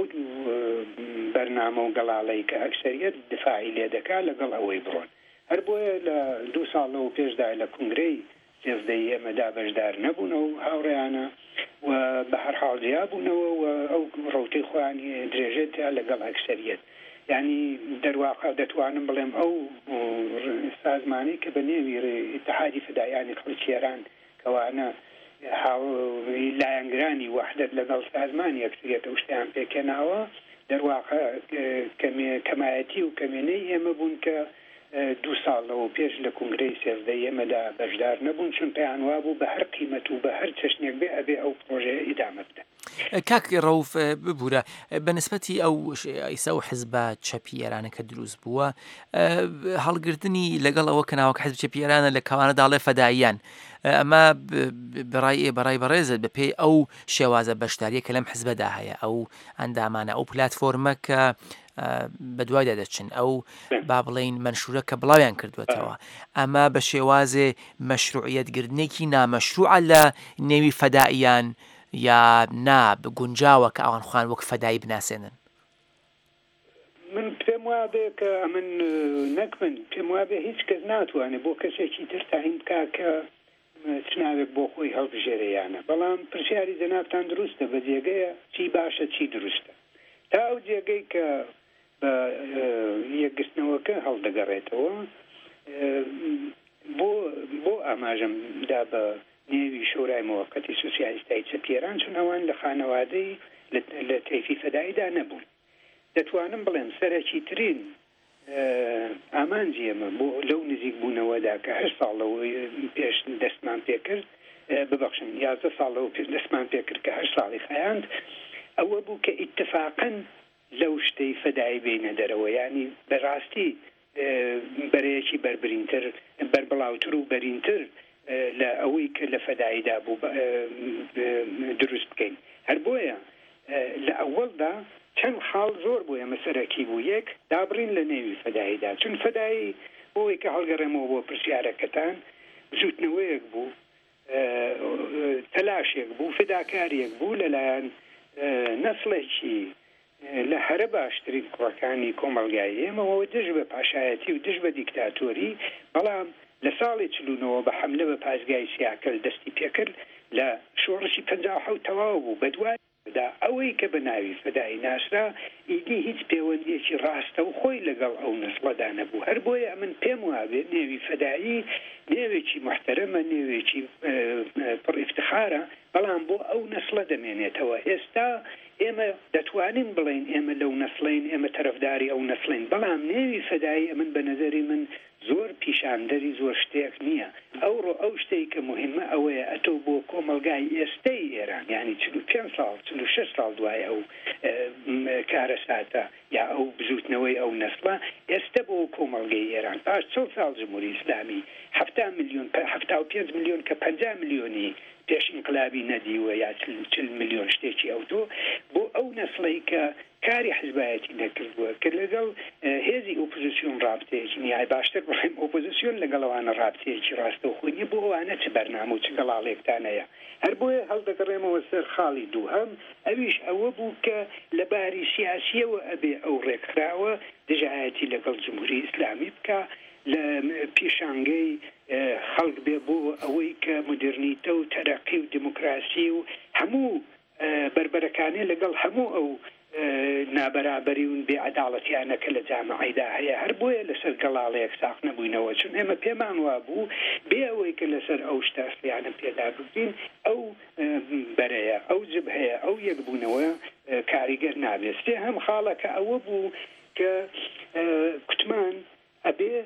بەرنامە و گەڵاڵەی کە ئەکسەریەت دفاعی لێ دەکات لەگەڵ ئەوەی بڕۆن هەر بۆیە لە دوو ساڵەوە پێشدا لە کنگرەی سێزدەی ئێمەدا بەشدار نەبوونەوە و هاوڕێیانە و بە هەر حاڵجیا بوونەوە و ئەو ڕوتەی خۆیانی درێژێتە لەگەڵ ئەکسەریەت یعنی دەرواقع دەتوانم بڵێم ئەو سازمانی کە بە نێوی ئیتحادی فدایانی خەڵکی ئێران کەوانە لایەنگرانی وحدەت لەگەڵ سازمانی ئەکسەریەت و شتیان پێکەناوە دەرواقع کەمایەتی و کەمێنەی ئێمە بوون کە دوو ساڵەوە پێش لە کنگرەی سێزدەی ئێمەدا بەشدار نەبوون چون پێیان وابوو بە هەر قیمەت و بە هەر چەشنێک بێ ئەبێ ئەو پرۆژەیە ئیدامە بدە. کاک ڕەوف ببوورە بەنسبەتی ئەو ئیسا و حزبە چەپی ئێرانە کە دروست بووە هەڵگرتنی لەگەڵ ئەوە کە ناوەکە حزب چەپی ئێرانە لە کەوانەداڵێ فەداییان ئەمە بەڕای بەڕای بەڕێزت بەپێی ئەو شێوازە بەشداریە کە لەم حزبەدا هەیە ئەو ئەندامانە ئەو پلاتفۆرمە کە بە دوایدا دەچن ئەو با بڵین منشورە کە بڵاویان کردوێتەوە ئەمە بە شێوازێ مەشروعیەتگرتنێکی نامەشروعە لە نێوی فەداییان یا نا بگونجاوە کە ئەوان خوان وەک فەدایی بناسێنن. من پێم وابێ کە ئەمن نەک من پێم وابێ هیچ کەس ناتوانێت بۆ کەسێکی تر تاین بکا کە چناوێک بۆ خۆی هەڵبژێرەیانە بەڵام پرسیاری جەنابتان دروستە بە جێگەیە چی باشە چی دروستە تا ئەو جێگەی کە بە یەکگرتنەوەکە هەڵدەگەڕێتەوە بۆ بۆ ئاماژەمدا بە نێوی شۆرای مۆقەتی سۆسیالیستای چەپیێران چون ئەوان لە خانەوادەی لە تەیفی فەداییدا نەبوون دەتوانم بڵێم سەرەکی ترین ئامانجی ئێمە بۆ لەو نزیک بوونەوەدا کە هەشت ساڵەوە پێش دەستمان پێکرد ببەخشن یازدە ساڵەوە پێش دەستمان پێکرد کە هەشت ساڵی خەیاند ئەوە بوو کە ئیتفاقن لەو شتەی فەدایی بینە دەرەوە ینی بەڕاستی بەرەیەکی بربرینتر بربڵاوتر و بەرینتر لە ئەوەی کە لە فەداییدا بوو دروست بکەین هەر بۆیە لە ئەوەڵدا چەند خاڵ زۆر بوو ئێمە سەرەکی بوو یەک دابڕین لە نێوی فەداییدا چون فەدایی بۆی کە هەڵگەڕێمەوە بۆ پرسیارەکەتان زوتنەوەیەک بوو تەلاشێک بوو فداکاریەک بوو لەلایەن نەسڵێکی لە هەرە باشترین کوڕەکانی کۆمەڵگای ئێمەوە دژ بە پاشایەتی و دژ بە دیکتاتۆری بەڵام لە ساڵی چلوونەوە بە حملە بە پاسگای سیاکەل دەستی پێکرد لە شۆڕشی پەنجا حەوت تەواو بوو بە دوای دا ئەوەی کە بە ناوی فەدایی ناسرا ئیدی هیچ پەیوەندیەکی ڕاستە و خۆی لەگەڵ ئەو نەسڵەدا نەبوو هەر بۆیە من پێم وابێ نێوی فەدایی نێوێکی محتەرەمە نێوێکی پڕ ئیفتخارە بەڵام بۆ ئەو نەسڵە دەمێنێتەوە ئێستا ئێمە دەتوانین بڵین ئێمە لەو نەسڵین ئێمە تەرەفداری ئەو نەسڵین بەڵام نێوی فەدایی من بە نەزەری من زۆر پیشاندەری زۆر شتێک نییە ئەوڕۆ ئەو شتێک کە مهمە ئەوەیە ئەتۆ بۆ کۆمەلگای ئێستەی ئێران یعنی چل و پێنج ساڵ چل و شەش ساڵ دوای ئەو کارە ساتە یا ئەو بزوتنەوەی ئەو نەسڵە ئێستا بۆ کۆمەلگەی ئێران پاش چەند ساڵ جمهوری ئیسلامی هەفتا میلیۆن هەفتا و پێنج میلیۆن کە پەنجا میلیۆنی پێش انقلابی نەدیوە یا چل میلیۆن شتێکی ئەوتۆ بۆ ئەو نەسڵی کە کاری حزبایەتی نەکردووە کە لەگەڵ هێزی ئۆپۆزیسیۆن ڕابطەیەکی نیای باشتر بڵێم ئۆپۆزیسیۆن لەگەڵەوانە ڕابطەیەکی ڕاستەوخۆنی بۆ ئەوانە چ بەرنامە و چ گەڵاڵێکتانەیە هەر بۆیە هەڵدەگەڕێمەوە سەر خاڵی دووهەم ئەویش ئەوە بوو کە لە باری سیاسیەوە ئەبێ ئەو ڕێکخراوە دژایەتی لەگەڵ جمهوری ئیسلامی بکە لە پیشانگەی خەڵک بێ بۆ ئەوەی کە مدرنیتە و تەرەقی و دموکراسی و هەموو بربەرەکانێ لەگەڵ هەموو ئەو نابەرابەری و بێعەداڵەتیانەکە لە جامعەیدا هەیە هەر بۆیە لەسەر گەڵاڵەیەک ساق نەبووینەوە چون ئێمە پێمان وا بوو بێ ئەوەی کە لەسەر ئەو شتاسلیانە پێدا بگرین ئەو بەرەیە ئەو جبهەیە ئەو یەکبوونەوە کاریگەر نابێت سێ هەم خاڵەکە ئەوە بوو کە کوتمان ئەبێ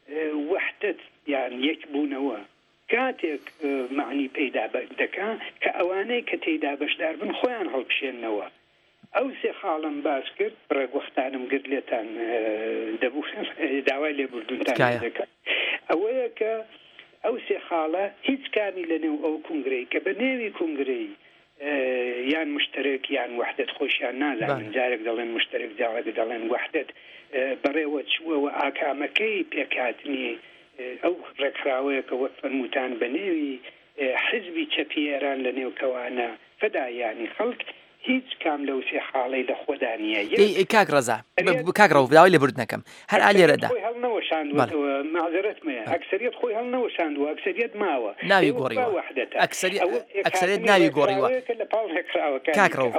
وحدەت یان یەکبوونەوە کاتێک معنی پەیدا دەکا کە ئەوانەی کە تێیدا بەشدار بن خۆیان هەڵبشێننەوە ئەو سێ خاڵم باس کرد ڕێگوەختانم گرت لێتان دەبوو داوای لێبوردونتان دەکات ئەوەیە کە ئەو سێ خاڵە هیچ کامی لە نێو ئەو کنگرەی کە بە نێوی کنگرەی یان مشترک یان وحدەت خۆشیان نازانن جارێک دەڵێن مشترک جارێک دەڵێن وحدەت بەڕێوە چووەوە ئاکامەکەی پێکاتنی ئەو ڕێکخراوەیە کە وەک فەرمووتان بە نێوی حزبی چەپیێران لە نێوکەوانە فەدایانی خەڵک هیچ کام لەو سێ خاڵەی لە خۆدانیە کاک ڕەزا کاک ڕەو داوای لێبوردنەکەم هەر ئالێرەدا خۆی هەڵنەوەشاندوەوە معزەرەتمەیە ئەکسەریەت خۆی هەڵنەوەشاندووە ئەکسەریەت ماوە ناوی گۆڕیوە ئەکسەریەت ناوی گۆڕیوە کاک ڕەو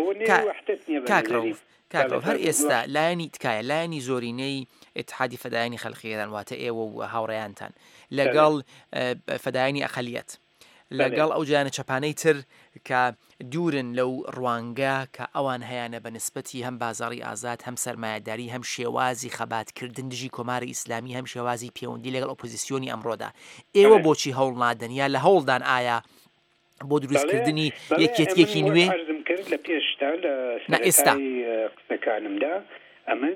کاک ڕەو کاک ڕەو هەر ئێستا لایەنی تکایە لایەنی زۆرینەی اتحادی فەدایانی خەڵقیێران واتە ئێوە و هاوڕێیانتان لەگەڵ فەدایانی ئەقەلیەت لەگەڵ ئەو جیانە چەپانەی تر کە دوورن لەو ڕوانگە کە ئەوان هەیەە بە نسبەتی هەم بازاڕی ئازاد هەم سەرمایهداری هەم شێوازی خەباتکردن دژی کۆماری ئیسلامی هەم شێوازی پەیوەندی لەگەڵ ئۆپۆزیسیۆنی ئەمڕۆدا ئێوە بۆچی هەوڵ نادەن یا لە هەوڵدان ئایا بۆ دروستکردنی یەکێتیەکی نوێ لە پێشتا لە ئێستا قسەکانمدا ئەمن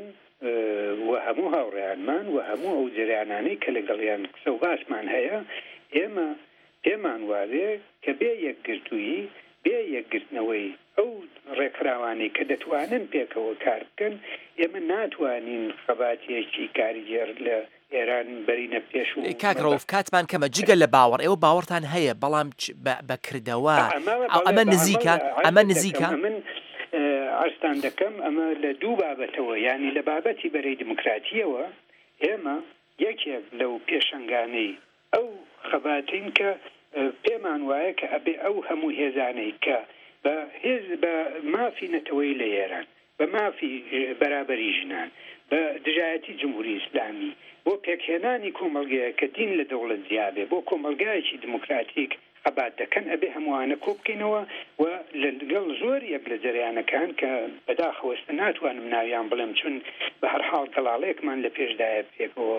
و هەموو هاوڕێیانمان و هەموو ئەو جریانانەی کە لەگەڵیان قسە و باسمان هەیە ئێمە پێمان وازێ کە بێ یەکگرتووی بێ یەکگرتنەوەی ئەو ڕێکخراوانەی کە دەتوانن پێکەوە کار بکەن ئێمە ناتوانین خەباتیەکی کاریگەر لە ئێران بەرینە پێش و کاک ڕەوف کاتمان کەمە جگە لە باوەڕ ئێوە باوەڕتان هەیە بەڵام بەکردەوە ئەمە نزیکە ئەمە نزیکە من ئارستان دەکەم ئەمە لە دوو بابەتەوە ینی لە بابەتی بەرەی دموکراتیەوە ئێمە یەکێک لەو پێشنگانەی ئەو خەباتین کە پێمان وایە کە ئەبێ ئەو هەموو هێزانەی کە بە هێز بە مافی نەتەوەی لە ئێران بە مافی بەرابەری ژنان بە دژایەتی جمهوری ئیسلامی بۆ پێکهێنانی کۆمەلگەیە کە دین لە دەوڵەت زیابێ بۆ کۆمەلگایەکی دموکراتیک خەبات دەکەن ئەبێ هەمووانە کۆ بکەینەوە و لەگەڵ زۆر یەک لە جەریانەکان کە بەداخەوەستە ناتوانم ناویان بڵێم چون بە هەر حاڵ گەڵاڵەیەکمان لە پێشدایە پێکەوە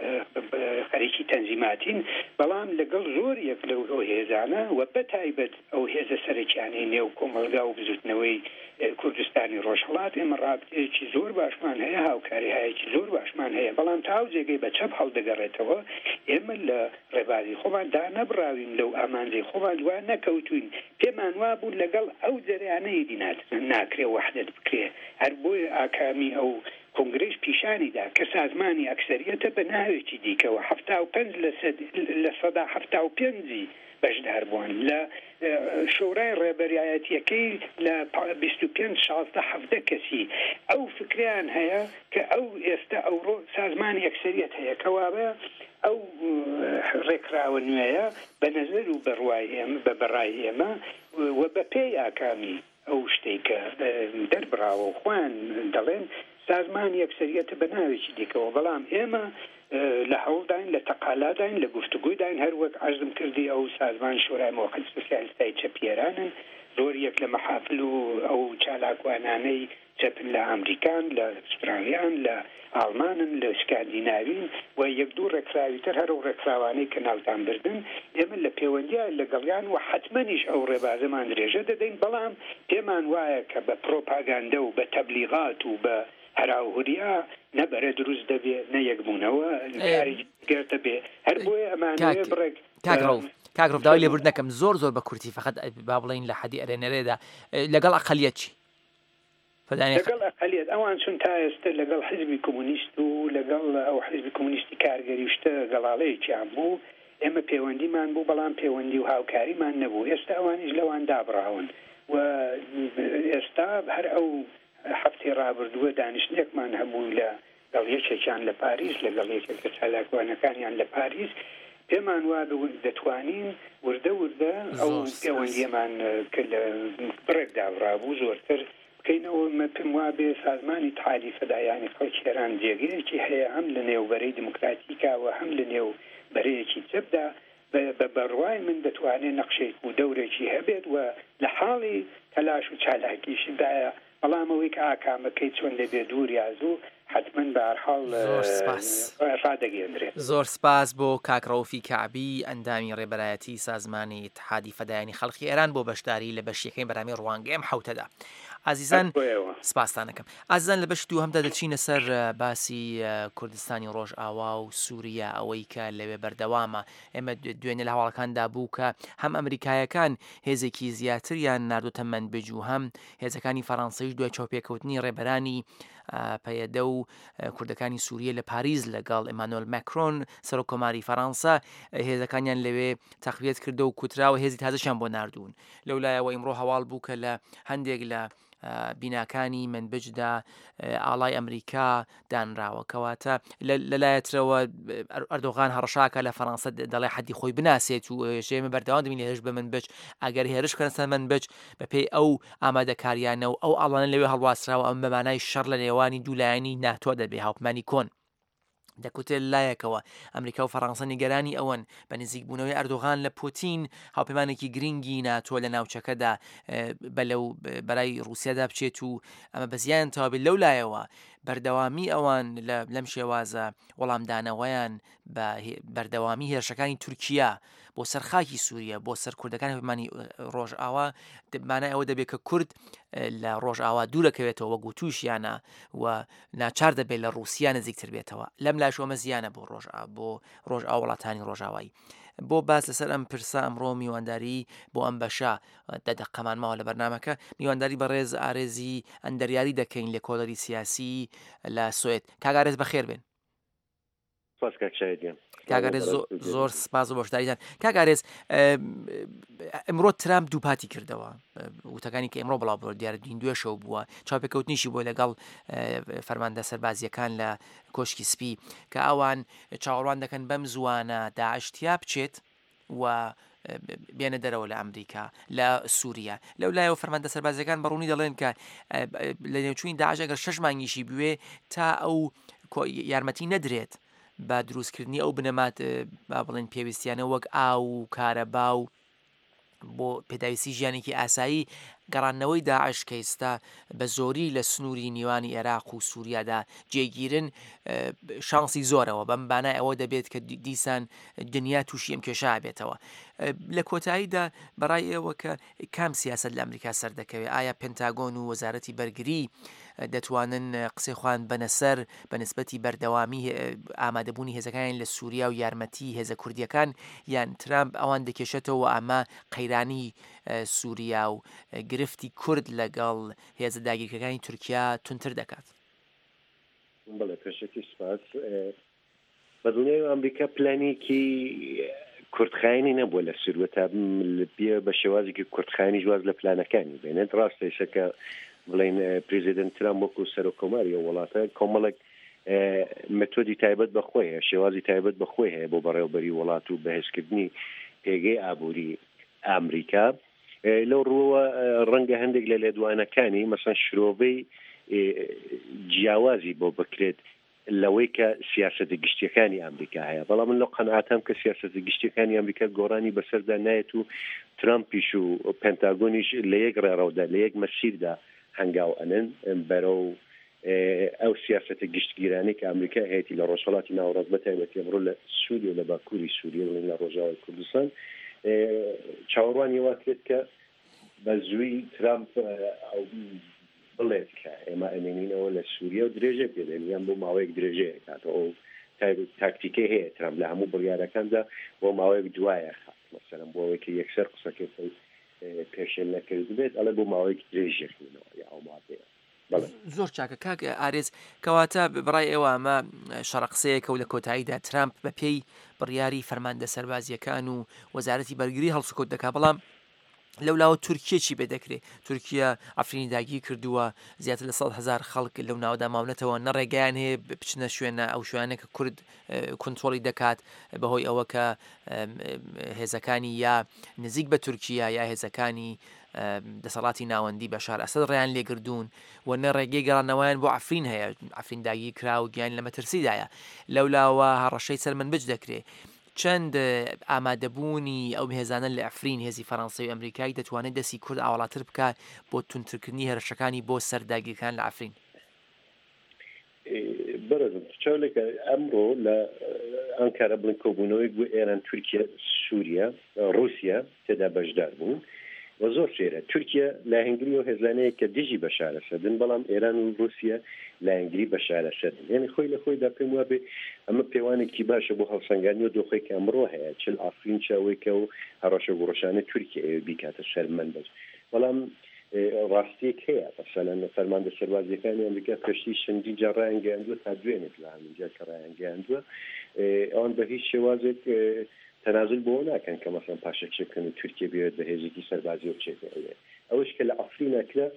خەریکی تەنزیماتین بەڵام لەگەڵ زۆر یەک لەو ئەو هێزانە و بەتایبەت ئەو هێزە سەرکیانەی نێو کۆمەلگا و بزوتنەوەی کوردستانی ڕۆژهەڵات ئێمە ڕابطەیەکی زۆر باشمان هەیە هاوکاری هەیەکی زۆر باشمان هەیە بەڵام تاو جێگەی بە چەپ هەڵدەگەڕێتەوە ئێمە لە ڕێبازی خۆمان دا نەبراوین لەو ئامانجەی خۆمان دوان نەکەوتوین پێمان وا بوو لەگەڵ ئەو جەریانەی دینات ناکرێ وحدەت بکرێ هەر بۆیە ئاکامی ئەو کنگرەش پیشانیدا کە سازمانی ئەکسەریەتە بە ناوێکی دیکەوە هەفتا و پێنج لە سەدا هەفتا و پێنجی بەشدار بوون لە شورای ڕێبەریایەتیەکەی لە بیست و پێنج شازدە حەفدە کەسی ئەو فکریان هەیە کە ئەو ئێستا ئەوڕۆ سازمانی ئەکسەریەت هەیە کەوابە ئەو ڕێکراوە نوێیە بە نەزەر و بەڕوای ئێمە بە بەڕای ئێمە و بە پێی ئاکامی ئەو شتێک کە دەربراوە و خوان دەڵێن سازمانی ئەکسەریەتە بە ناوێکی دیکەوە بەڵام ئێمە لە هەوڵداین لە تەقالاداین لە گفتوگووداین هەر وەک عەرزم کردی ئەو سازمان شورای موقت سۆسیالیستای چەپیێرانن زۆر یەک لە مەحافل و ئەو چالاکوانانەی چەپن لە ئەمریکان لە ئوسترالیان لە ئاڵمانن لە سکاندیناوین و یەک دوو ڕێکخراویتر هەر و ڕێکخراوانەی کە ناوتان بردن ئێمە لە پەیوەندیە لەگەڵیان و حتمەنیش ئەو ڕێبازەمان درێژە دەدەین بەڵام پێمان وایە کە بە پرۆپاگاندە و بە تەبلیغات و بە هەراوهوریا نەبەرە دروست دەبێت نە یەکبوونەوە گرتە بێ هەر بۆیە ئەمانەیە بڕێک کاگرۆف داوای لێبوردن نەکەم زۆر زۆر بە کورتی فقط با بڵین لە حەدی ئەرێنەرێدا لەگەڵ ئەقەلیەت چی لەگەڵ ئەقەلیەت ئەوان چون تا ئێستا لەگەڵ حیزبی کۆمونیست و لەگەڵ ئەو حیزبی کۆمونیستی کارگەری شتە گەڵاڵەیەکیان بوو ئێمە پەیوەندیمان بوو بەڵام پەیوەندی و هاوکاریمان نەبوو ئێستا ئەوانیش لەوان دابڕاون و ئێستا هەر ئەو هەفتەی ڕابردووە دانیشتێکمان هەبوو لە گەڵ یەکێکیان لە پاریس لەگەڵ یەکێک لە چالاکوانەکانیان لە پاریس پێمان وا دەتوانین وردە وردە ئەو پەیوەندیەمان کە لە بڕێک دابڕابوو زۆرتر بکەینەوە پێم وا بێ سازمانی اتحادی فەدایانی خەڵکی ئێران جێگەیەکی هەیە هەم لە نێوبەرەی دموکراتیکاوە هەم لە نێو بەرەیەکی جەبدا بە بەڕوای من دەتوانێت نەقشێک و دەورێکی هەبێت و لە حاڵی تەلاش و چالاکیشدایە بەڵامەوەی کە ئاکامەکەی چۆن دەبێت دوور یازوو حتمما بە هەرحاڵ ڕادەگەێنرێت. زۆر سپاس بۆ کاکڕەوفی کعبی ئەندامی ڕێبەرایەتی سازمانی اتحادی فەدایانی خەڵکی ئێران بۆ بەشداری لە بەشیەکەی بەرامی ڕوانگەی ئەم حوتەدا. ئازیزان سپاسانەکەم. ئازیزان لە بەشی دوو هەمدا دەچینە سەر باسی کوردستانی ڕۆژ ئاوا و سووریا ئەوەی کە لەوێ بەردەوامە ئێمە دوێنێ لە هەواڵەکاندا بوو کە هەم ئەمریکایەکان هێزێکی زیاتریان ناردوتە منبج و هەم هێزەکانی فەڕەنسایش دوای چاوپێکەوتنی ڕێبەرانی پەیەدە و کوردەکانی سووریە لە پاریز لەگەڵ ئێمانۆل ماکرۆن سەرۆکۆماری فەڕەنسا هێزەکانیان لەوێ تەقویەت کردە و کوتراوە هێزی تازەشیان بۆ ناردوون. لەولایەوە ئیمڕۆ هەواڵ بوو کە لە هەندێک لە بیناکانی منبجدا ئاڵای ئەمریکا دانراوە کەواتە لەلایەترەوە ئەردۆغان هەڕەشاکە لە فەڕەنسا دەڵێ حەدی خۆی بناسێت و ژێمە بەردەوام دەبین هێرش بە منبج ئەگەر هێرش کەنسە منبج بەپێی ئەو ئامادەکاریانە و ئەو ئاڵانە لەوێ هەڵواسراوە ئەم بەمانای شەڕ لە نێوانی دوولایانی ناتۆ دەبێ هاوپمانی کۆن دەکوتێت لایەکەوە ئەمریکا و فەڕەنسا نیگەرانی ئەوەن بە نزیکبوونەوەی ئەردۆغان لە پوتین هاوپەیمانێکی گرنگی ناتۆ لە ناوچەکەدا بەلەو بەرای رووسیادا بچێت و ئەمە بەزیان تاوابێت لەو لایەوە بەردەوامی ئەوان لەم شێوازە وەڵامدانەوەیان بە بەردەوامی هێرشەکانی تورکیا بۆ سەرخاکی سووریە بۆ سەر کوردەکان هەپەیمانی ڕۆژ ئاوا مانای ئەوە دەبێت کە کورد لە ڕۆژ ئاوا دوورەکەوێتەوە وەگو تووشیانە و ناچار دەبێت لە رووسیا نزیکتر بێتەوە لەم لاش ئەمە زیانە بۆ ڕۆژ بۆ ڕۆژ ئاو وڵاتانی ڕۆژاوایی. بۆ باس لەسەر ئەم پرسە ئەمڕۆ میوانداری بۆ ئەم بەشە دەدەقەمان ماوە لە بەرنامەکە میوانداری بەڕێز ئارێزی ئەندەریاری دەکەین لە کۆلەری سیاسی لە سوێد. کاگارێز بەخێر بێن. کاگارێز زۆر سپاس و بەشداریتان. کاگارێز ئەمڕۆ ترامپ دووپاتی کردەوە وتەکانی کە ئەمڕۆ بڵاو بۆ دیارەدوین دوێشەوە بووە چاوپێکەوتنیشی بۆ لەگەڵ فەرماندە سەربازیەکان لە کۆشکی سپی کە ئەوان چاوەڕوان دەکەن بەم زوانە داعشتیا بچێت و بێنە دەرەوە لە ئەمریکا لە سووریا. لەو لایەوە فەرماندە سەربازیەکان بەڕوونی دەڵێن کە لە نێوچووی داعش ئەگەر شەش مانگیشی بوێ تا ئەو یارمەتی نەدرێت بە دروستکردنی ئەو بنەمات با بڵێن پێویستیانە وەک ئاو و کارەبا و بۆ پێداویستی ژیانێکی ئاسایی گەڕانەوەی داعش کە ئێستا بە زۆری لە سنووری نیوانی عێراق و سووریادا جێگیرن شانسی زۆرەوە بەم بانای ئەوە دەبێت کە دیسان دنیا تووشی ئەم کێشە بێتەوە. لە کۆتاییدا بەڕای ئێوە کە کام سیاسەت لە ئەمریکا سەردەکەوێت ئایا پێنتاگۆن و وەزارەتی بەرگری دەتوانن قسەی خوان بەنەسەر بە نسبەتی بەردەوامی ئامادەبوونی هێزەکان لە سووریا و یارمەتی هێزە کوردیەکان یان ترامپ ئەوان دەکێشێتەوە ئەمە قەیرانی سووریا و گرفتی کورد لەگەڵ هێزە داگیرکەکانی تورکیا تونتر دەکات. بەڵێ پێشەکی سپاس بەدڵنیای ئەمریکا پلانێکی کوردخایانی نەبووە لە سووریا بێ بە شێوازێکی کوردخایانی جواز لە پلانەکانی بێنێت ڕاستێشەکە بڵین پرزیدنت ترامپ وەکو سەرۆکۆماری وڵاتە کۆمەڵێک مەتۆدی تایبەت بەخۆی هەیە شێوازی تایبەت بەخۆی هەیە بۆ بەڕێوەبەری وڵات و بەهێزکردنی پێگەی ئابووری ئەمریکا. لەو ڕووە ڕەنگە هەندێک لە لێدوانەکانی مەسەن شرۆڤەی جیاوازی بۆ بکرێت لەوەی کە سیاسەتە گشتیەکانی ئەمریکا هەیە بەڵام من لەو قەنەعاتم کە سیاسەتە گشتیەکانی ئەمریکا گۆڕانی بەسەردا نایەت و ترامپیش و پنتاگۆنیش لە یەک ڕێڕەودا لە یەک مەسیردا هەنگاو ئەنن بەرەو ئەو سیاسەتە گشتگیرانی کە ئەمریکا هەیەی لە ڕۆژهەڵاتی ناوەڕاست بەتایبەتی ئەمڕۆ لە سوودی و لە باکووری سووریە بڵین لە ڕۆژاوای کوردستان چاوەڕوانی وا کرد کە بە زووی ترامپ بڵێت کە ئێمە ئەمێنینەوە لە سووریا و درێژە پێدەن یان بۆ ماوەیەک درێژەیە کاتەوە تاکتیکەی هەیە ترامپ لە هەموو بڕیارەکاندا بۆ ماوەیەک دوایە خات مەسەلەن بۆ ئەوەیەکە یەکسەر قسەکەی پێشێن نەکرد بێت ئەڵێ بۆ ماوەیەک درێژێکەوە یا ئەو مادەیە زۆر چاکە کاک ئارێز کەواتە بڕای ئێوە ئەمە شەڕقسەیەکە و لە کۆتاییدا ترامپ بە پێی بڕیاری فەرماندە سەربازیەکان و وەزارەتی بەرگری هەڵسوکۆت دەکا بەڵام لەولاوە تورکیەکی بێدەکرێت تورکیا ئەفرینی داگیر کردووە زیاتر لە سەد هەزار خەڵک لەو ناودا ماونەتەوە نەڕێگەیان هەیە بچنە شوێنە ئەو شوێنە کە کورد کۆنتڕۆڵی دەکات بەهۆی ئەوە کە هێزەکانی یا نزیک بە تورکیا یا هێزەکانی دەسەڵاتی ناوەندی بەشار ئەسەد ڕێیان لێگردوون و نە ڕێگەی گەڕانەوەیان بۆ ئەفرین هەیە ئەفرین داگیر کرا و گیان لە مەترسیدایە لەولاوە هەڕەشەی سەر من بچ دەکرێت چەند ئامادەبوونی ئەو هێزانە لە ئەفرین هێزی فەڕەنسای و ئەمریکای دەتوانێت دەستی کورد ئاوڵاتر بکات بۆ تونترکردنی هێرشەکانی بۆ سەرداگیرەکان لە ئەفرین بەرەزم چاولێکە ئەمڕۆ لە ئەنکارە بڵین کۆبوونەوەی بۆ ئێران تورکیا سووریا رووسیا تێدا بەشدار بوون و زۆر شێرە تورکیا لاهنگری و هێزانەیە کە دژی بەشارە سەدن بەڵام ئێران و رووسیا لاهنگری بەشارە سەدن یعنی خۆی لە خۆیدا پێم وابێ ئەمە پەیوانێکی باشە بۆ هەڵسەنگانی و دۆخی کە ئەمڕۆ هەیە چل ئافرین چاوێکە و هەڕەشە گۆڕەشانە تورکیا ئێوە بیکاتە سەرمەند بەس بەڵام ڕاستیەک هەیە مەسەلەن فەرماندە سەربازیەکانی ئەمریکا پێشتی شەندی جا ڕایانگەیاندووە تا دوێنێت لە هەمینجا کە ڕایانگەیاندووە ئەوان بە هیچ شێوازێک تەنازل بۆ ناکەن کە مەسەڵەن پاشەکشەکەن و تورکیا بێت بە هێزێکی سەربازی و بچێتە ئەوێ ئەوەش کە لە ئەفرینەکرا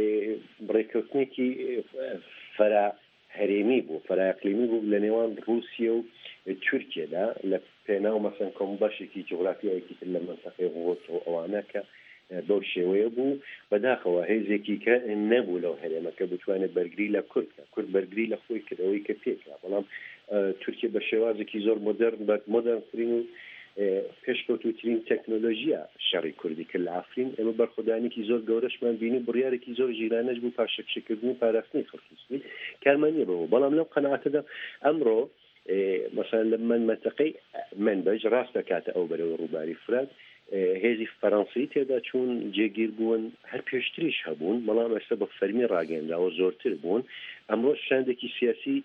بڕێکەوتنێکی فەرا هەرێمی بوو فەرایقلیمی بوو لە نێوان رووسیا و تورکیادا لە پێناو مەسەن کۆم بەشێکی جغرافیایەکی تر لە منتەقەی ڕۆتەوە ئەوانە کە بەو شێوەیە بوو بەداخەوە هێزێکی کە نەبوو لەو هەرێمەکە بتوانێت بەرگری لە کورد کورد بەرگری لە خۆی کردەوەی کە پێکرا بەڵام تورکیا بە شێوازێکی زۆر مۆدرن بە مۆدرنترین و پێشکەوتوترین تەکنۆلۆژیە شەڕی کوردی کرد لە ئافرین ئێمە بەرخۆدانێکی زۆر گەورەشمان بینی بڕیارێکی زۆر ژیرانەش بوو پاشەکشەکردن و پاراستنی خەڵکی کارمانیە بەوە بەڵام لەو قەناعەتەدا ئەمڕۆ مەسەلەن لە من مەنتەقەی منبەج ڕاست دەکاتە ئەو بەرەوە ڕووباری فرات هێزی فەڕەنسی تێدا چوون جێگیر بوون هەر پێشتریش هەبوون بەڵام ئێستا بە فەرمی ڕاگەنداوە زۆرتر بوون ئەمڕۆ شاندێکی سیاسی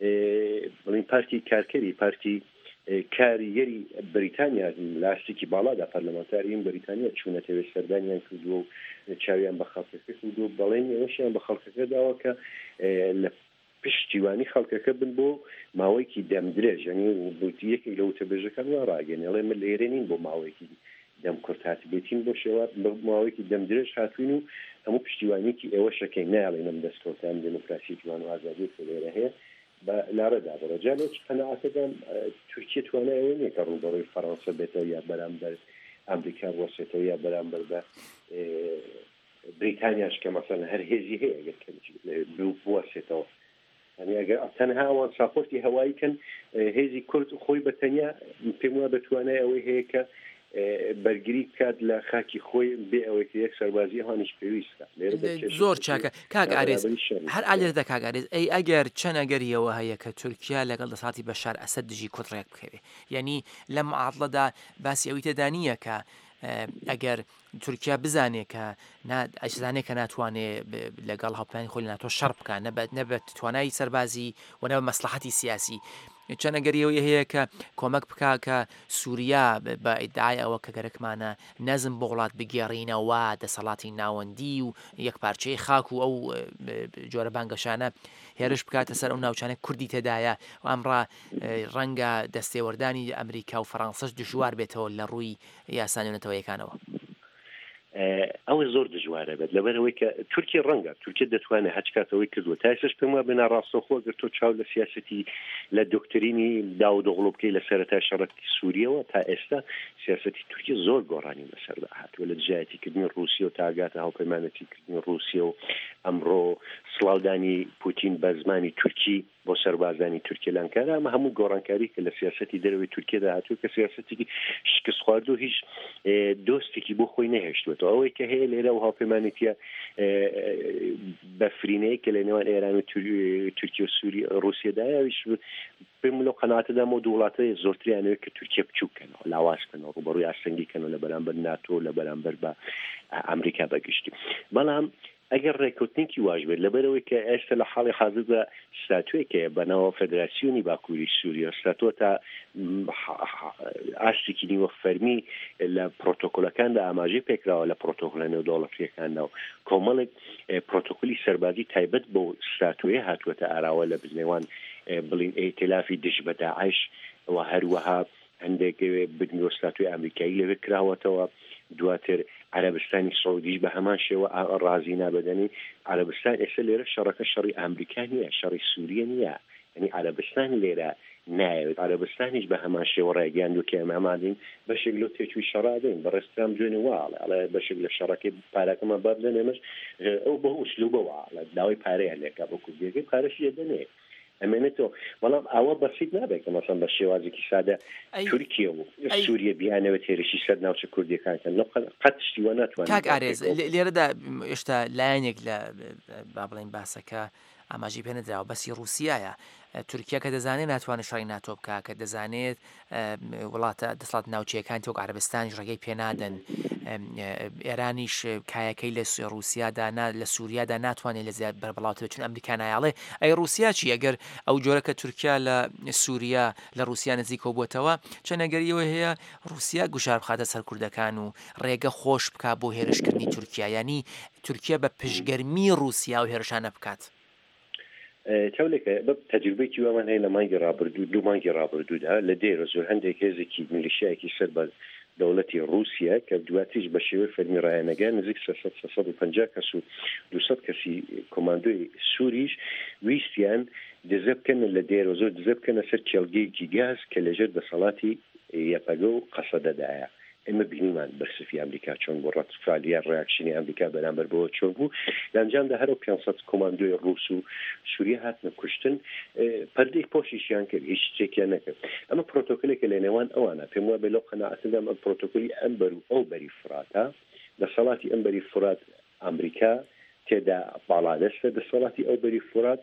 بڵین پارتی کارکەری پارتی کاریگەری بریتانیا لاستێکی باڵادا پەرلەمانتاریین بریتانیا چوونەتەوێت سەردانیان کردووە و چاویان بە خەڵکەکە کردو بەڵێن ئەوەشیان بە خەڵکەکە داوە کە لە پشتیوانی خەڵکەکە بن بۆ ماوەیەکی دەمدرێژ ینی یەکێک لە وتەبێژەکان وا ڕاگەن ئەڵێ من لێرێنین بۆ ماوەیەکی دەم کورت هاتبێتین بۆ شێوە ماوەیەکی دەمدرێژ هاتوین و هەموو پشتیوانیکی ئێوە شەکەی ناڵێنم دەستکەوتان دموکراسی جوان و ئازادی لێرە هەیە بە لارەدا بڕەجانێ قەناعەتەکەم تورکیە توانای ئەوە نییە کە ڕووبەڕۆی فەڕەنسا بێتەوە یا بەرامبەر ئەمریکا وەسێتەوە یا بەرامبەر بە بریتانیاش کە مەسەلەن هەر هێزی هەیە ئەگەر بوەسێتەوە ئەگەر تەنها ئەوان ساپۆرتی هەواییکەن هێزی کورد خۆی بەتەنیا پێم وایە بەتوانای ئەوەی هەیە کە بەرگری بکات لە خاکی خۆی بێ ئەوەی یەک سەربازی هەوانیش پێویستە زۆر چاکە کاک ئارێز هەر ئالێردا کاک ئارێز ئەی ئەگەر چەند ئەگەریەوە هەیە کە تورکیا لەگەڵ دەسەڵاتی بەشار ئەسەد دژی کوردڕێک بکەوێ یعنی لە معادڵەدا باسی ئەوی تێدانیە کە ئەگەر تورکیا بزانێت کە ئەشزانێک کە ناتوانێت لەگەڵ هەڵپلانی خۆی ناتۆ شەڕ بکات نەبێت توانایی سەربازی و نەبە مەسلحەتی سیاسی چەند ئەگەریەوەی هەیە کە کۆمەک بکا کە سووریا بە ئیدعای ئەوە کە گەرەکمانە نەزم بۆ وڵات بگێڕینەوە دەسەڵاتی ناوەندی و یەکپارچەی خاک و ئەو جۆرە بانگەشانە هێرش بکاتە سەر ئەو ناوچانە کوردی تێدایە و ئەمڕا ڕەنگە دەستێوەردانی ئەمریکا و فەڕەنسەش دژوار بێتەوە لە ڕووی یاسانیونەتەوەیەکانەوە ئەوە زۆر دژوارە بێت لەبەرەوەی کە تورکیا ڕەنگە تورکیا دەتوانێت هەچ کاتەوەی کردووە تا ئێستاش پێم وایە بنا ڕاستەوخۆ گەر تۆ چاو لە سیاسەتی لە دۆکترینی داودۆغڵۆ بکەی لە سەرەتای شەڕەتی سووریەوە تا ئێستا سیاسەتی تورکیا زۆر گۆڕانی بەسەردا هاتووە لە دژایەتیکردنی رووسیا و تا ئاگاتە هاوپەیمانەتیکردنی رووسیا و ئەمڕۆ سڵاودانی پوتین بە زمانی تورکی بۆ سەربازانی تورکیە لەنکارە ئەمە هەموو گۆڕانکاری کە لە سیاسەتی دەرەوەی تورکیەدا هاتووە کە سیاسەتێکی شکست خواردو هیچ دۆستێکی بۆ خۆی نەهێشتوێتەوە. ئەوەی کە هەیە لێرە و هاوپەیمانێتیە بەفرینەیە کە لە نێوان ئێران و تورکیە و سووری رووسیادایەویش پێم لەو قەناعەتەدام و وڵاتەیە زۆرتریانەوە کە تورکیە بچووکەنەوە لاوازکەنەوە ڕوبەڕووی ئاسەنگیکەنەوە لە بەرامبەر ناتۆ لە بەرامبەر بە ئەمریکا بەگشتی. بەڵام ئەگەر ڕێکوتنێکی واژ بێت لەبەرەوەی کە ئێستا لە حاڵی حاضردا ستاتوێکە بەناوە فێدراسیۆنی باکووری سووریا ستاتۆ تا ئاشتێکی نیوە فەرمی لە پرۆتۆکۆلەکاندا ئاماژەی پێکراوە لە پرۆتۆکۆلە نێودەوڵەتیەکاندا و کۆمەڵێک پرۆتۆکۆلی سەربازی تایبەت بۆ ستاتوێ هاتووەتە ئاراوە لە بنێوان بڵین ئێتلافی دژ بە داعش و هەروەها هەندێک بنیۆ ستاتوی ئەمریکایی لەوێ کراوەتەوە. دواتر عربستانی سعودیش بە هەمان شێوە ڕازی نابدەنی. عربستان ئێستا لێرە شەڕەکە شەڕی ئەمریکا نییە، شەڕی سووریە نییە، یعنی عربستان لێرە نایەوێت. عربستانیش بە هەمان شێوە ڕێگەیاندوو کە ئێمە ئامادەین بەشێک لەو تێکوی شەڕادەین بەڕێسترام دوێنێ واڵێ ئەڵێ بەشێک لە شەڕەکەی پارەکەمان بەر دەنێمەش ئەو بە ئوسلوبەوە لە داوای پارەیە لێکا بۆ کوردیەکەی پارەشی دەنێ ئەمێنێتەوە. بەڵام ئەوە بەسیت نابێت کە مەسەڵەن بە شێوازێکی سادە تورکیە و سووریە بیانەوە تێرەشی سەر ناوچە کوردیەکانکەن قەت شتیوە ناتوانێت. کاک ئارێز لێرەدا ئێشتا لایەنێک لە با بڵێن باسەکە ئاماژی پێ نەدراوە بەسی رووسایە. تورکیا کە دەزانێت ناتوانێت شەڕی ناتۆ بکە، کە دەزانێت وڵاتە دەسەڵات ناوچیەکان تۆک عربستانیش ڕێگەی پێنادەن، ئێرانیش کایەکەی لە رووسیادا لە سووریادا ناتوانێت لە زیاد بەربڵاوتەوە چون ئەمریکا نایاڵێ ئەی رووسیا چی ئەگەر ئەو جۆرەکە تورکیا لە سووریا لە رووسیا نزیکەوە بووتەوە چەنەگەریەوە هەیە رووسیا گوشار بخاتە سەر کوردەکان و ڕێگە خۆش بکات بۆ هێرشکردنی تورکیا، ینی تورکیا بە پشگەرمی رووسیا و هێرشانە بکات. تەولێکە بە تەجربەیەکی وەمان هەیە لە مانگی ڕابردوو دوو مانگی ڕابردوودا لە دێرە زۆر هەندێک هێزێکی میلیشیایەکی سەر بە دەوڵەتی رووسیا کە دواتیش بە شێوەی فەرمی ڕایەنەگە نزیک سەد و پەنجا کەس و دووسەد کەسی کۆماندۆی سووریش ویستیان دزە بکەن لە دێرە زۆر دزە بکەنە سەر کێڵگەیەکی گاز کە لەژێر دەسەڵاتی یەپەگە و قەسەدەدایە. ئێمە بینیمان بەرسفی ئەمریکا چۆن بۆ ڕەتفاالیا ڕاکشنی ئەمریکا بەرامبەر بەوە چۆن بوو لەنجامدا هەرو پێنجسەد کۆماندۆی ڕووس و سووریا هاتنە کوشتن پەردەی پۆشیشیان کرد هیچ شتێکیان نەکرد. ئەمە پرۆتۆکۆلێکە لە نێوان ئەوانە پێم وایە بێ لەو قەناعەتەدا ئەمە پرۆتۆکۆلی ئەمبەر و ئەو بەری فراتە دەسەڵاتی ئەمبەری فرات ئەمریکا تێدا باڵادەستە، دەسەڵاتی ئەو بەری فرات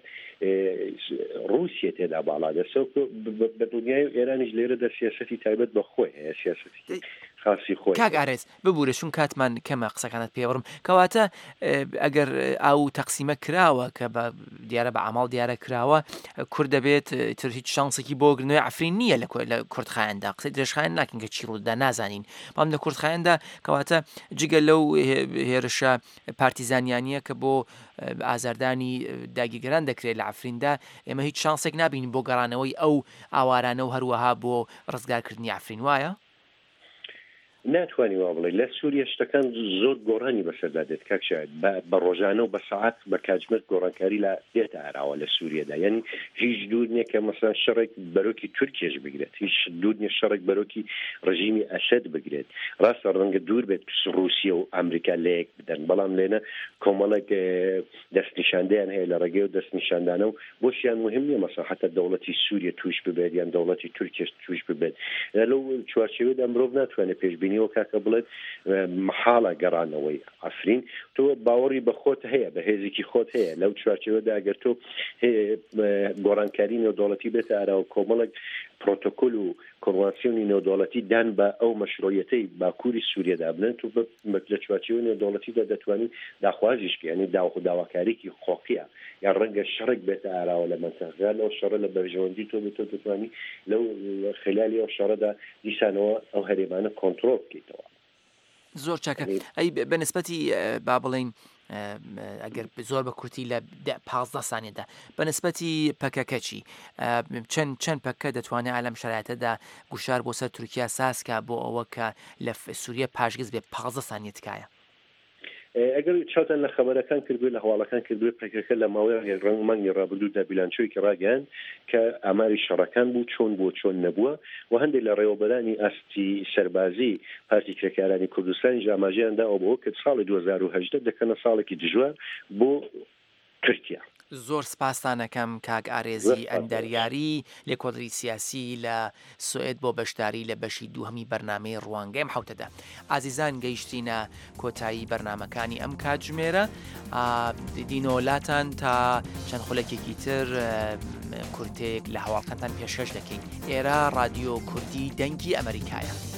رووسیا تێدا باڵادەستە بە دنیای و ئێرانیش لێرەدا سیاسەتی تایبەت بە خۆی هەیە سیاسەتی خاصی خۆی. کاک ئارێز ببوورە چون کاتمان کەمە قسەکانت پێوەڕم کەواتە ئەگەر ئاو تەقسیمە کراوە کە بە دیارە بە ئاماڵ دیارە کراوە کورد دەبێت تر هیچ شانسێکی بۆ گرنەوەی ئەفرین نییە لە کورتخایەندا قسەی درێژخایەن ناکەین کە چی ڕوودا نازانین بەڵام لە کورتخایەندا کەواتە جگە لەو هێرشە پارتیزانیانیە کە بۆ ئازاردانی داگیرگەران دەکرێت لە ئەفریندا ئێمە هیچ شانسێک نبینین بۆ گەڕانەوەی ئەو ئاوارانە و هەروەها بۆ ڕزگارکردنی ئەفرین وایە؟ ناتوانانی وا بڵێ لە سووریا شتەکان زۆر گۆڕانی بەسەردا دێت کاکشایت بە ڕۆژانە و بە سەعات بە کاتژمێر گۆڕانکاری لە دێتە ئاراوە لە سووریادا، یعنی هیچ دوور نییە کە مەسەڵەن شەڕێک بەرۆکی تورکیش بگرێت، هیچ دوور نییە شەڕێک بەرۆکی ڕژیمی ئەسەد بگرێت. ڕاستە ڕەنگە دوور بێت رووسیا و ئەمریکا لەیەک بدەن بەڵام لێنە کۆمەڵێک دەستنیشاندەیان هەیە لە ڕێگەی و دەستنیشاندانە و بۆشیان مهم نییە مەسەڵەن حتا دەوڵەتی سووریا توش ببێت یان دەوڵەتی تورکیش توش ببێت. لەو چوارچێوەدا مرۆڤ ناتوانێت پێشبینی وە کاکە بڵێت محاڵە گەڕانەوەی ئەفرین تۆ باوەڕی بە خۆت هەیە بە هێزێکی خۆت هەیە لەو چوارچێوەدا ئەگەر تۆ گۆڕانکاری نێودەوڵەتی بێتە ئاراوە کۆمەڵێک پرۆتۆکۆل و کۆنوانسیۆنی نێودەوڵەتی دان بە ئەو مەشروعیەتەی باکووری سووریادا بنن تو لە چوارچێوە نێودەوڵەتیدا دەتوانین داخوازیش ینی داخ داواکاریکی خۆقیە یان ڕەنگە شەڕێک بێتە ئاراوە لە منتەقەکە لەو شەڕە لە بەرژەوەندی تۆ بێت تۆ دەتوانی لەو خلالی ئەو شەڕەدا دیسانەوە ئەو هەرێمانە کۆنتڕۆل بکەیتەوە. زۆر چاکە ئەی بەنسبەتی با بڵین ئەگەر زۆر بە کورتی لە پازدە سانێدا بەنسبەتی پەکەکەچی چەند چەند پەکە دەتوانێت ئالەم شرایەتەدا گوشار بۆ سەر تورکیا ساسکە بۆ ئەوە کە لە سووریا پاشگز بێ پازدە سانیە تکایە. ئەگەر چاوتان لە خەبەرەکان کردوێت لە هەواڵەکان کردوێت پێکەکە لە ماوەی ڕنگ مانگی ڕابردوودا بیلانچۆیکی ڕاگەیان کە ئاماری شەڕەکان بوو چۆن بوو چۆن نەبووە و هەندێک لە ڕێوەبەرانی ئاستی سەربازی پارتی کرێکارانی کوردستانی ئاماژەیاندا ئەو بۆ کە ساڵی دوو هەزار و هەژدە دەکەنە ساڵێکی دژوار بۆ کورتیا. زۆر سپاسانەکەم کاک ئارێزی ئەندەریاری لێکۆڵەری سیاسی لە سوئێد بۆ بەشداری لە بەشی دووهەمی بەرنامەی ڕوانگەیم حوتەدا. ئازیزان گەیشتینە کۆتایی بەرنمەکانی ئەم کاتژمێرە دینۆلاتان تا چەند خولەکێکی تر کورتێک لە هەواڵکانتان پێشکەش دەکەین. ئێرە رادیۆ کوردی دەنگی ئەمریکایە.